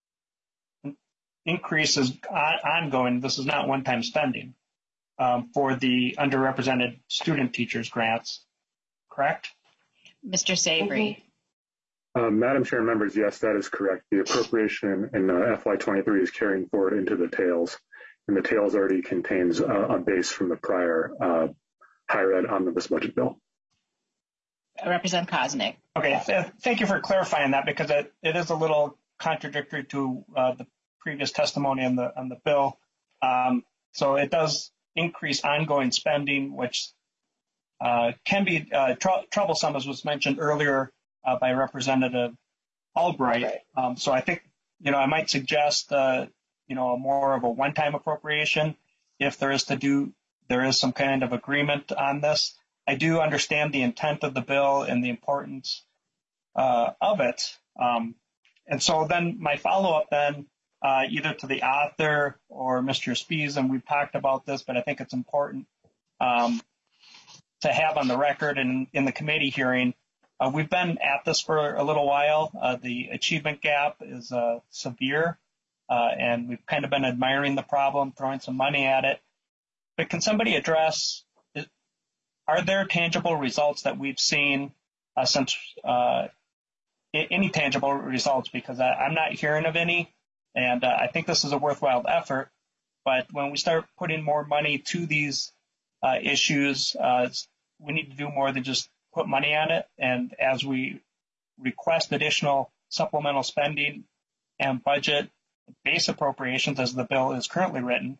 increase is ongoing. This is not one-time spending um, for the underrepresented student teachers grants, correct? Mister Savory. Mm-hmm. Uh, Madam Chair and members, yes, that is correct. The appropriation in uh, F Y twenty-three is carrying forward into the tails, and the tails already contains uh, a base from the prior uh, higher ed omnibus budget bill. Representative Koznick. Okay, th- thank you for clarifying that, because it, it is a little contradictory to uh, the previous testimony on the on the bill. Um, so it does increase ongoing spending, which uh, can be uh, tr- troublesome, as was mentioned earlier uh, by Representative Albright. Right. Um, so I think, you know, I might suggest, uh, you know, more of a one-time appropriation if there is to do, there is some kind of agreement on this. I do understand the intent of the bill and the importance uh, of it. Um, and so then my follow-up then, uh, either to the author or Mister Spies, and we've talked about this, but I think it's important um, to have on the record and in the committee hearing. Uh, we've been at this for a little while. Uh, the achievement gap is uh, severe, uh, and we've kind of been admiring the problem, throwing some money at it. But can somebody address, are there tangible results that we've seen uh, since uh, any tangible results? Because I, I'm not hearing of any, and uh, I think this is a worthwhile effort. But when we start putting more money to these uh, issues, uh, we need to do more than just put money on it. And as we request additional supplemental spending and budget base appropriations as the bill is currently written,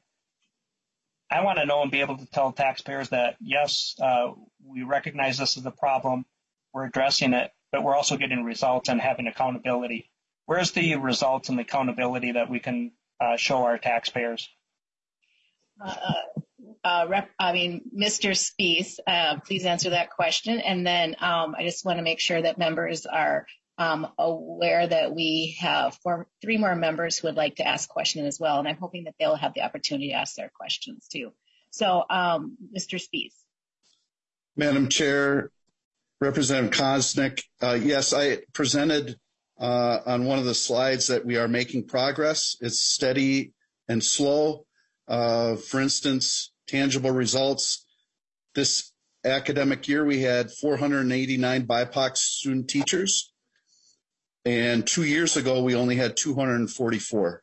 I want to know and be able to tell taxpayers that, yes, uh, we recognize this as a problem, we're addressing it, but we're also getting results and having accountability. Where's the results and the accountability that we can uh, show our taxpayers? Uh, uh, rep, I mean, Mister Spies, uh, please answer that question. And then um, I just want to make sure that members are um, aware that we have four, three more members who would like to ask questions as well. And I'm hoping that they'll have the opportunity to ask their questions too. So, um, Mister Spies. Madam Chair, Representative Koznick, uh, yes, I presented uh, on one of the slides that we are making progress. It's steady and slow. Uh, for instance, tangible results. This academic year, we had four hundred eighty-nine B I P O C student teachers. And two years ago, we only had two hundred forty-four.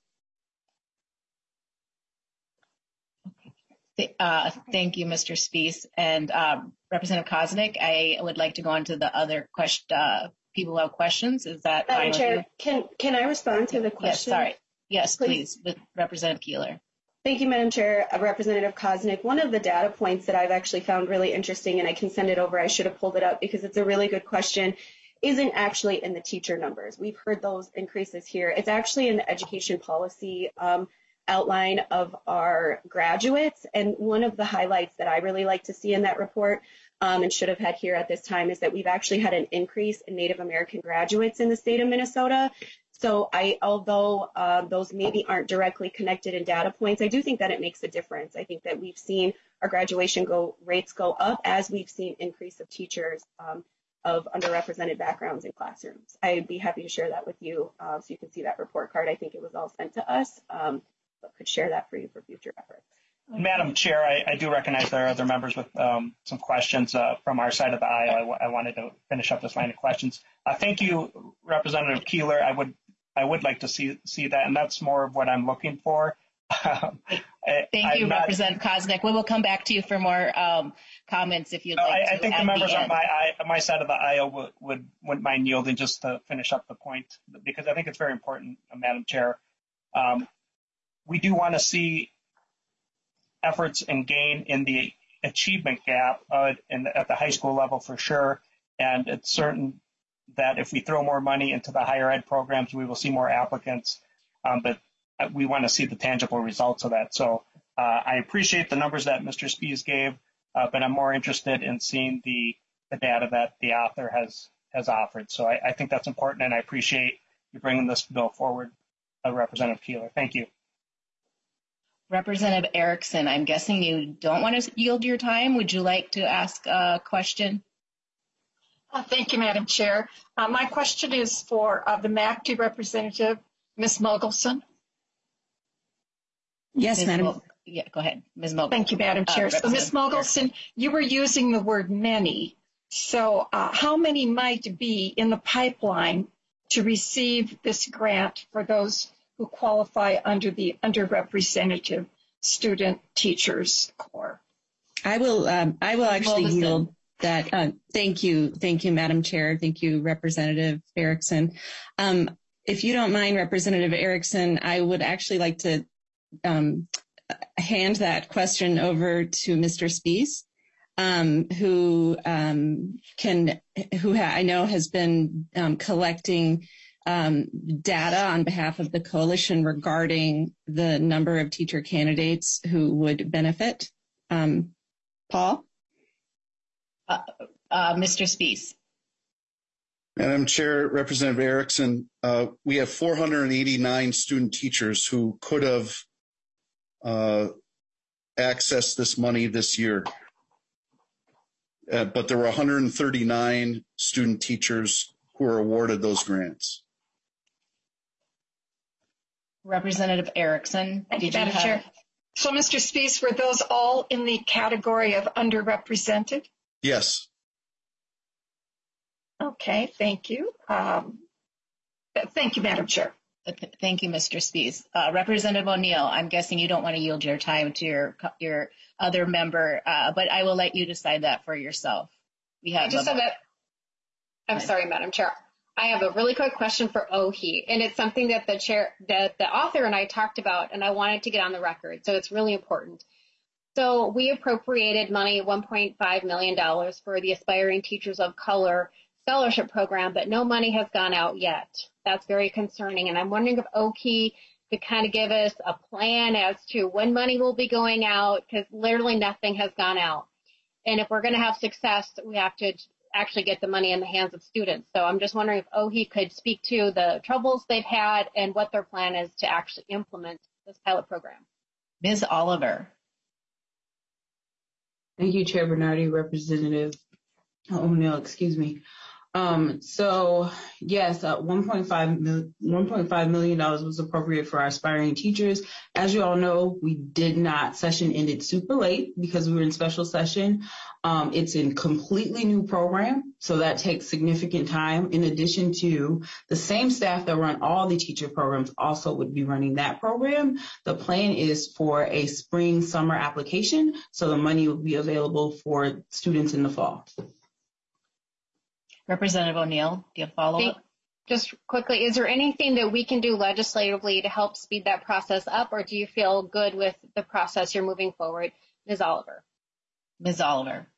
Uh, thank you, Mister Spies. And um, Representative Koznick, I would like to go on to the other question. Uh, people who have questions. Is that Madam fine Chair, with you? Can, can I respond to the question? Yes, sorry. Yes, please, please with Representative Keeler. Thank you, Madam Chair. Uh, Representative Koznick, one of the data points that I've actually found really interesting, and I can send it over, I should have pulled it up because it's a really good question, isn't actually in the teacher numbers. We've heard those increases here. It's actually in the education policy um, outline of our graduates. And one of the highlights that I really like to see in that report um, and should have had here at this time is that we've actually had an increase in Native American graduates in the state of Minnesota. So I, although uh, those maybe aren't directly connected in data points, I do think that it makes a difference. I think that we've seen our graduation go rates go up as we've seen increase of teachers um, of underrepresented backgrounds in classrooms. I'd be happy to share that with you uh, so you can see that report card. I think it was all sent to us, um, but could share that for you for future efforts. Madam Chair, I, I do recognize there are other members with um, some questions uh, from our side of the aisle. I, w- I wanted to finish up this line of questions. Uh, thank you, Representative Keeler. I would I would like to see see that, and that's more of what I'm looking for. Thank I'm you, not, Representative Koznick. We will come back to you for more um, comments if you'd no, like I, to. I think the members on my my side of the aisle would, would wouldn't mind yielding just to finish up the point, because I think it's very important, uh, Madam Chair. Um, we do want to see efforts and gain in the achievement gap uh, in the, at the high school level for sure, and it's certain that if we throw more money into the higher ed programs, we will see more applicants, um, but we want to see the tangible results of that. So uh, I appreciate the numbers that Mister Spies gave, uh, but I'm more interested in seeing the, the data that the author has has offered. So I, I think that's important, and I appreciate you bringing this bill forward, uh, Representative Keeler. Thank you. Representative Erickson, I'm guessing you don't want to yield your time. Would you like to ask a question? Uh, thank you, Madam Chair. Uh, my question is for uh, the M A C T representative, Miz Mogelson. Yes, Miz Madam. Mo- yeah, go ahead, Miz Mogelson. Thank you, Madam Chair. Uh, so, Miz Mogelson, you were using the word many. So uh, how many might be in the pipeline to receive this grant for those who qualify under the underrepresented student teachers corps? I will. Um, I will actually Mogelson. yield that. Uh, thank you, thank you, Madam Chair. Thank you, Representative Erickson. Um, if you don't mind, Representative Erickson, I would actually like to um, hand that question over to Mister Spies, um, who um, can, who ha- I know has been um, collecting um, data on behalf of the coalition regarding the number of teacher candidates who would benefit. Um, Paul? Uh, uh, Mister Spies. Madam Chair, Representative Erickson, uh, we have four hundred eighty-nine student teachers who could have uh, accessed this money this year. Uh, but there were one hundred thirty-nine student teachers who were awarded those grants. Representative Erickson, Thank did you, you Madam have... Chair. So, Mister Spies, were those all in the category of underrepresented? Yes. Okay, thank you. Um, thank you, Madam Chair. Thank you, Mister Spies. Uh, Representative O'Neill, I'm guessing you don't want to yield your time to your your other member, uh, but I will let you decide that for yourself. We have. I just have a, I'm sorry, Madam Chair. I have a really quick question for O H I, and it's something that the chair, that the author and I talked about, and I wanted to get on the record, so it's really important. So we appropriated money, one point five million dollars, for the Aspiring Teachers of Color Scholarship Program, but no money has gone out yet. That's very concerning, and I'm wondering if O H I could kind of give us a plan as to when money will be going out, because literally nothing has gone out. And if we're going to have success, we have to actually get the money in the hands of students. So I'm just wondering if O H I could speak to the troubles they've had and what their plan is to actually implement this pilot program. Miz Oliver. Thank you, Chair Bernardi, Representative O'Neill, excuse me. Um, so, yes, uh, one point five million dollars was appropriated for our aspiring teachers. As you all know, we did not, session ended super late because we were in special session. Um, it's a completely new program, so that takes significant time. In addition to the same staff that run all the teacher programs also would be running that program. The plan is for a spring summer application, so the money will be available for students in the fall. Representative O'Neill, do you have follow-up? Just quickly, is there anything that we can do legislatively to help speed that process up, or do you feel good with the process you're moving forward? Miz Oliver. Miz Oliver.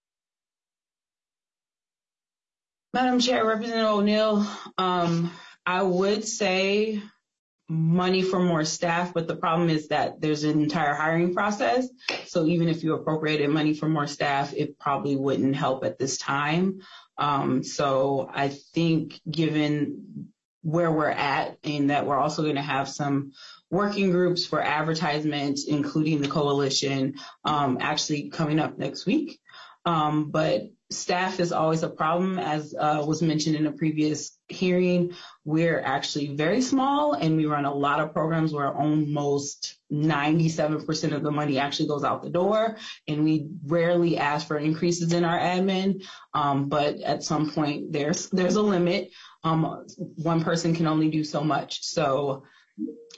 Madam Chair, Representative O'Neill, um, I would say money for more staff, but the problem is that there's an entire hiring process. So even if you appropriated money for more staff, it probably wouldn't help at this time. Um, so I think given where we're at and that we're also going to have some working groups for advertisements, including the coalition, um, actually coming up next week. Um, but staff is always a problem, as uh, was mentioned in a previous hearing. We're actually very small and we run a lot of programs where almost ninety-seven percent of the money actually goes out the door, and we rarely ask for increases in our admin. Um, but at some point there's there's a limit. Um, one person can only do so much. So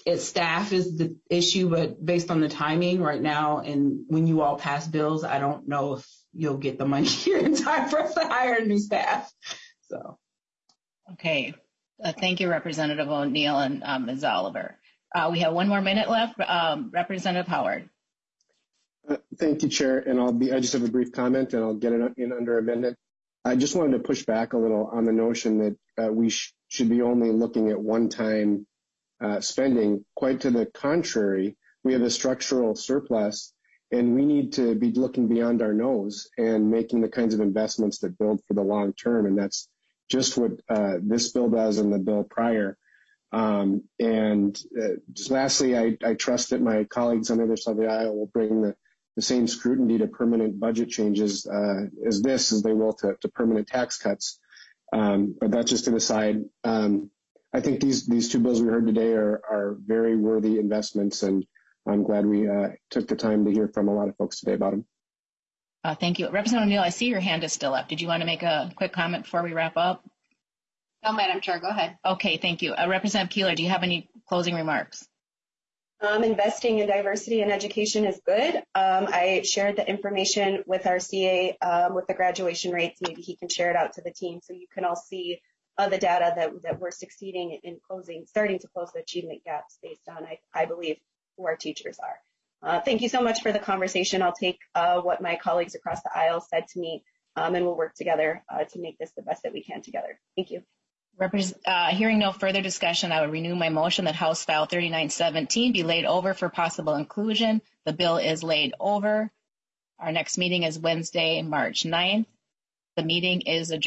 it's staff is the issue, but based on the timing right now and when you all pass bills, I don't know if you'll get the money here in time for us to hire new staff. So. Okay. Uh, thank you, Representative O'Neill and um, Miz Oliver. Uh, we have one more minute left. Um, Representative Howard. Uh, thank you, Chair. And I'll be, I just have a brief comment and I'll get it in under a minute. I just wanted to push back a little on the notion that uh, we sh- should be only looking at one-time uh, spending. Quite to the contrary, we have a structural surplus and we need to be looking beyond our nose and making the kinds of investments that build for the long term. And that's just what uh, this bill does and the bill prior. Um, and uh, just lastly, I, I trust that my colleagues on the other side of the aisle will bring the, the same scrutiny to permanent budget changes uh, as this as they will to, to permanent tax cuts. Um, but that's just an aside. Um, I think these these two bills we heard today are, are very worthy investments, and I'm glad we uh, took the time to hear from a lot of folks today about them. Uh, thank you. Representative O'Neill, I see your hand is still up. Did you want to make a quick comment before we wrap up? No, Madam Chair, go ahead. Okay, thank you. Uh, Representative Keeler, do you have any closing remarks? Um, investing in diversity in education is good. Um, I shared the information with our C A um, with the graduation rates. Maybe he can share it out to the team so you can all see uh, the data that, that we're succeeding in closing, starting to close the achievement gaps based on, I, I believe, who our teachers are. Uh, thank you so much for the conversation. I'll take uh, what my colleagues across the aisle said to me, um, and we'll work together uh, to make this the best that we can together. Thank you. Uh, hearing no further discussion, I would renew my motion that House File thirty-nine seventeen be laid over for possible inclusion. The bill is laid over. Our next meeting is Wednesday, March ninth. The meeting is adjourned.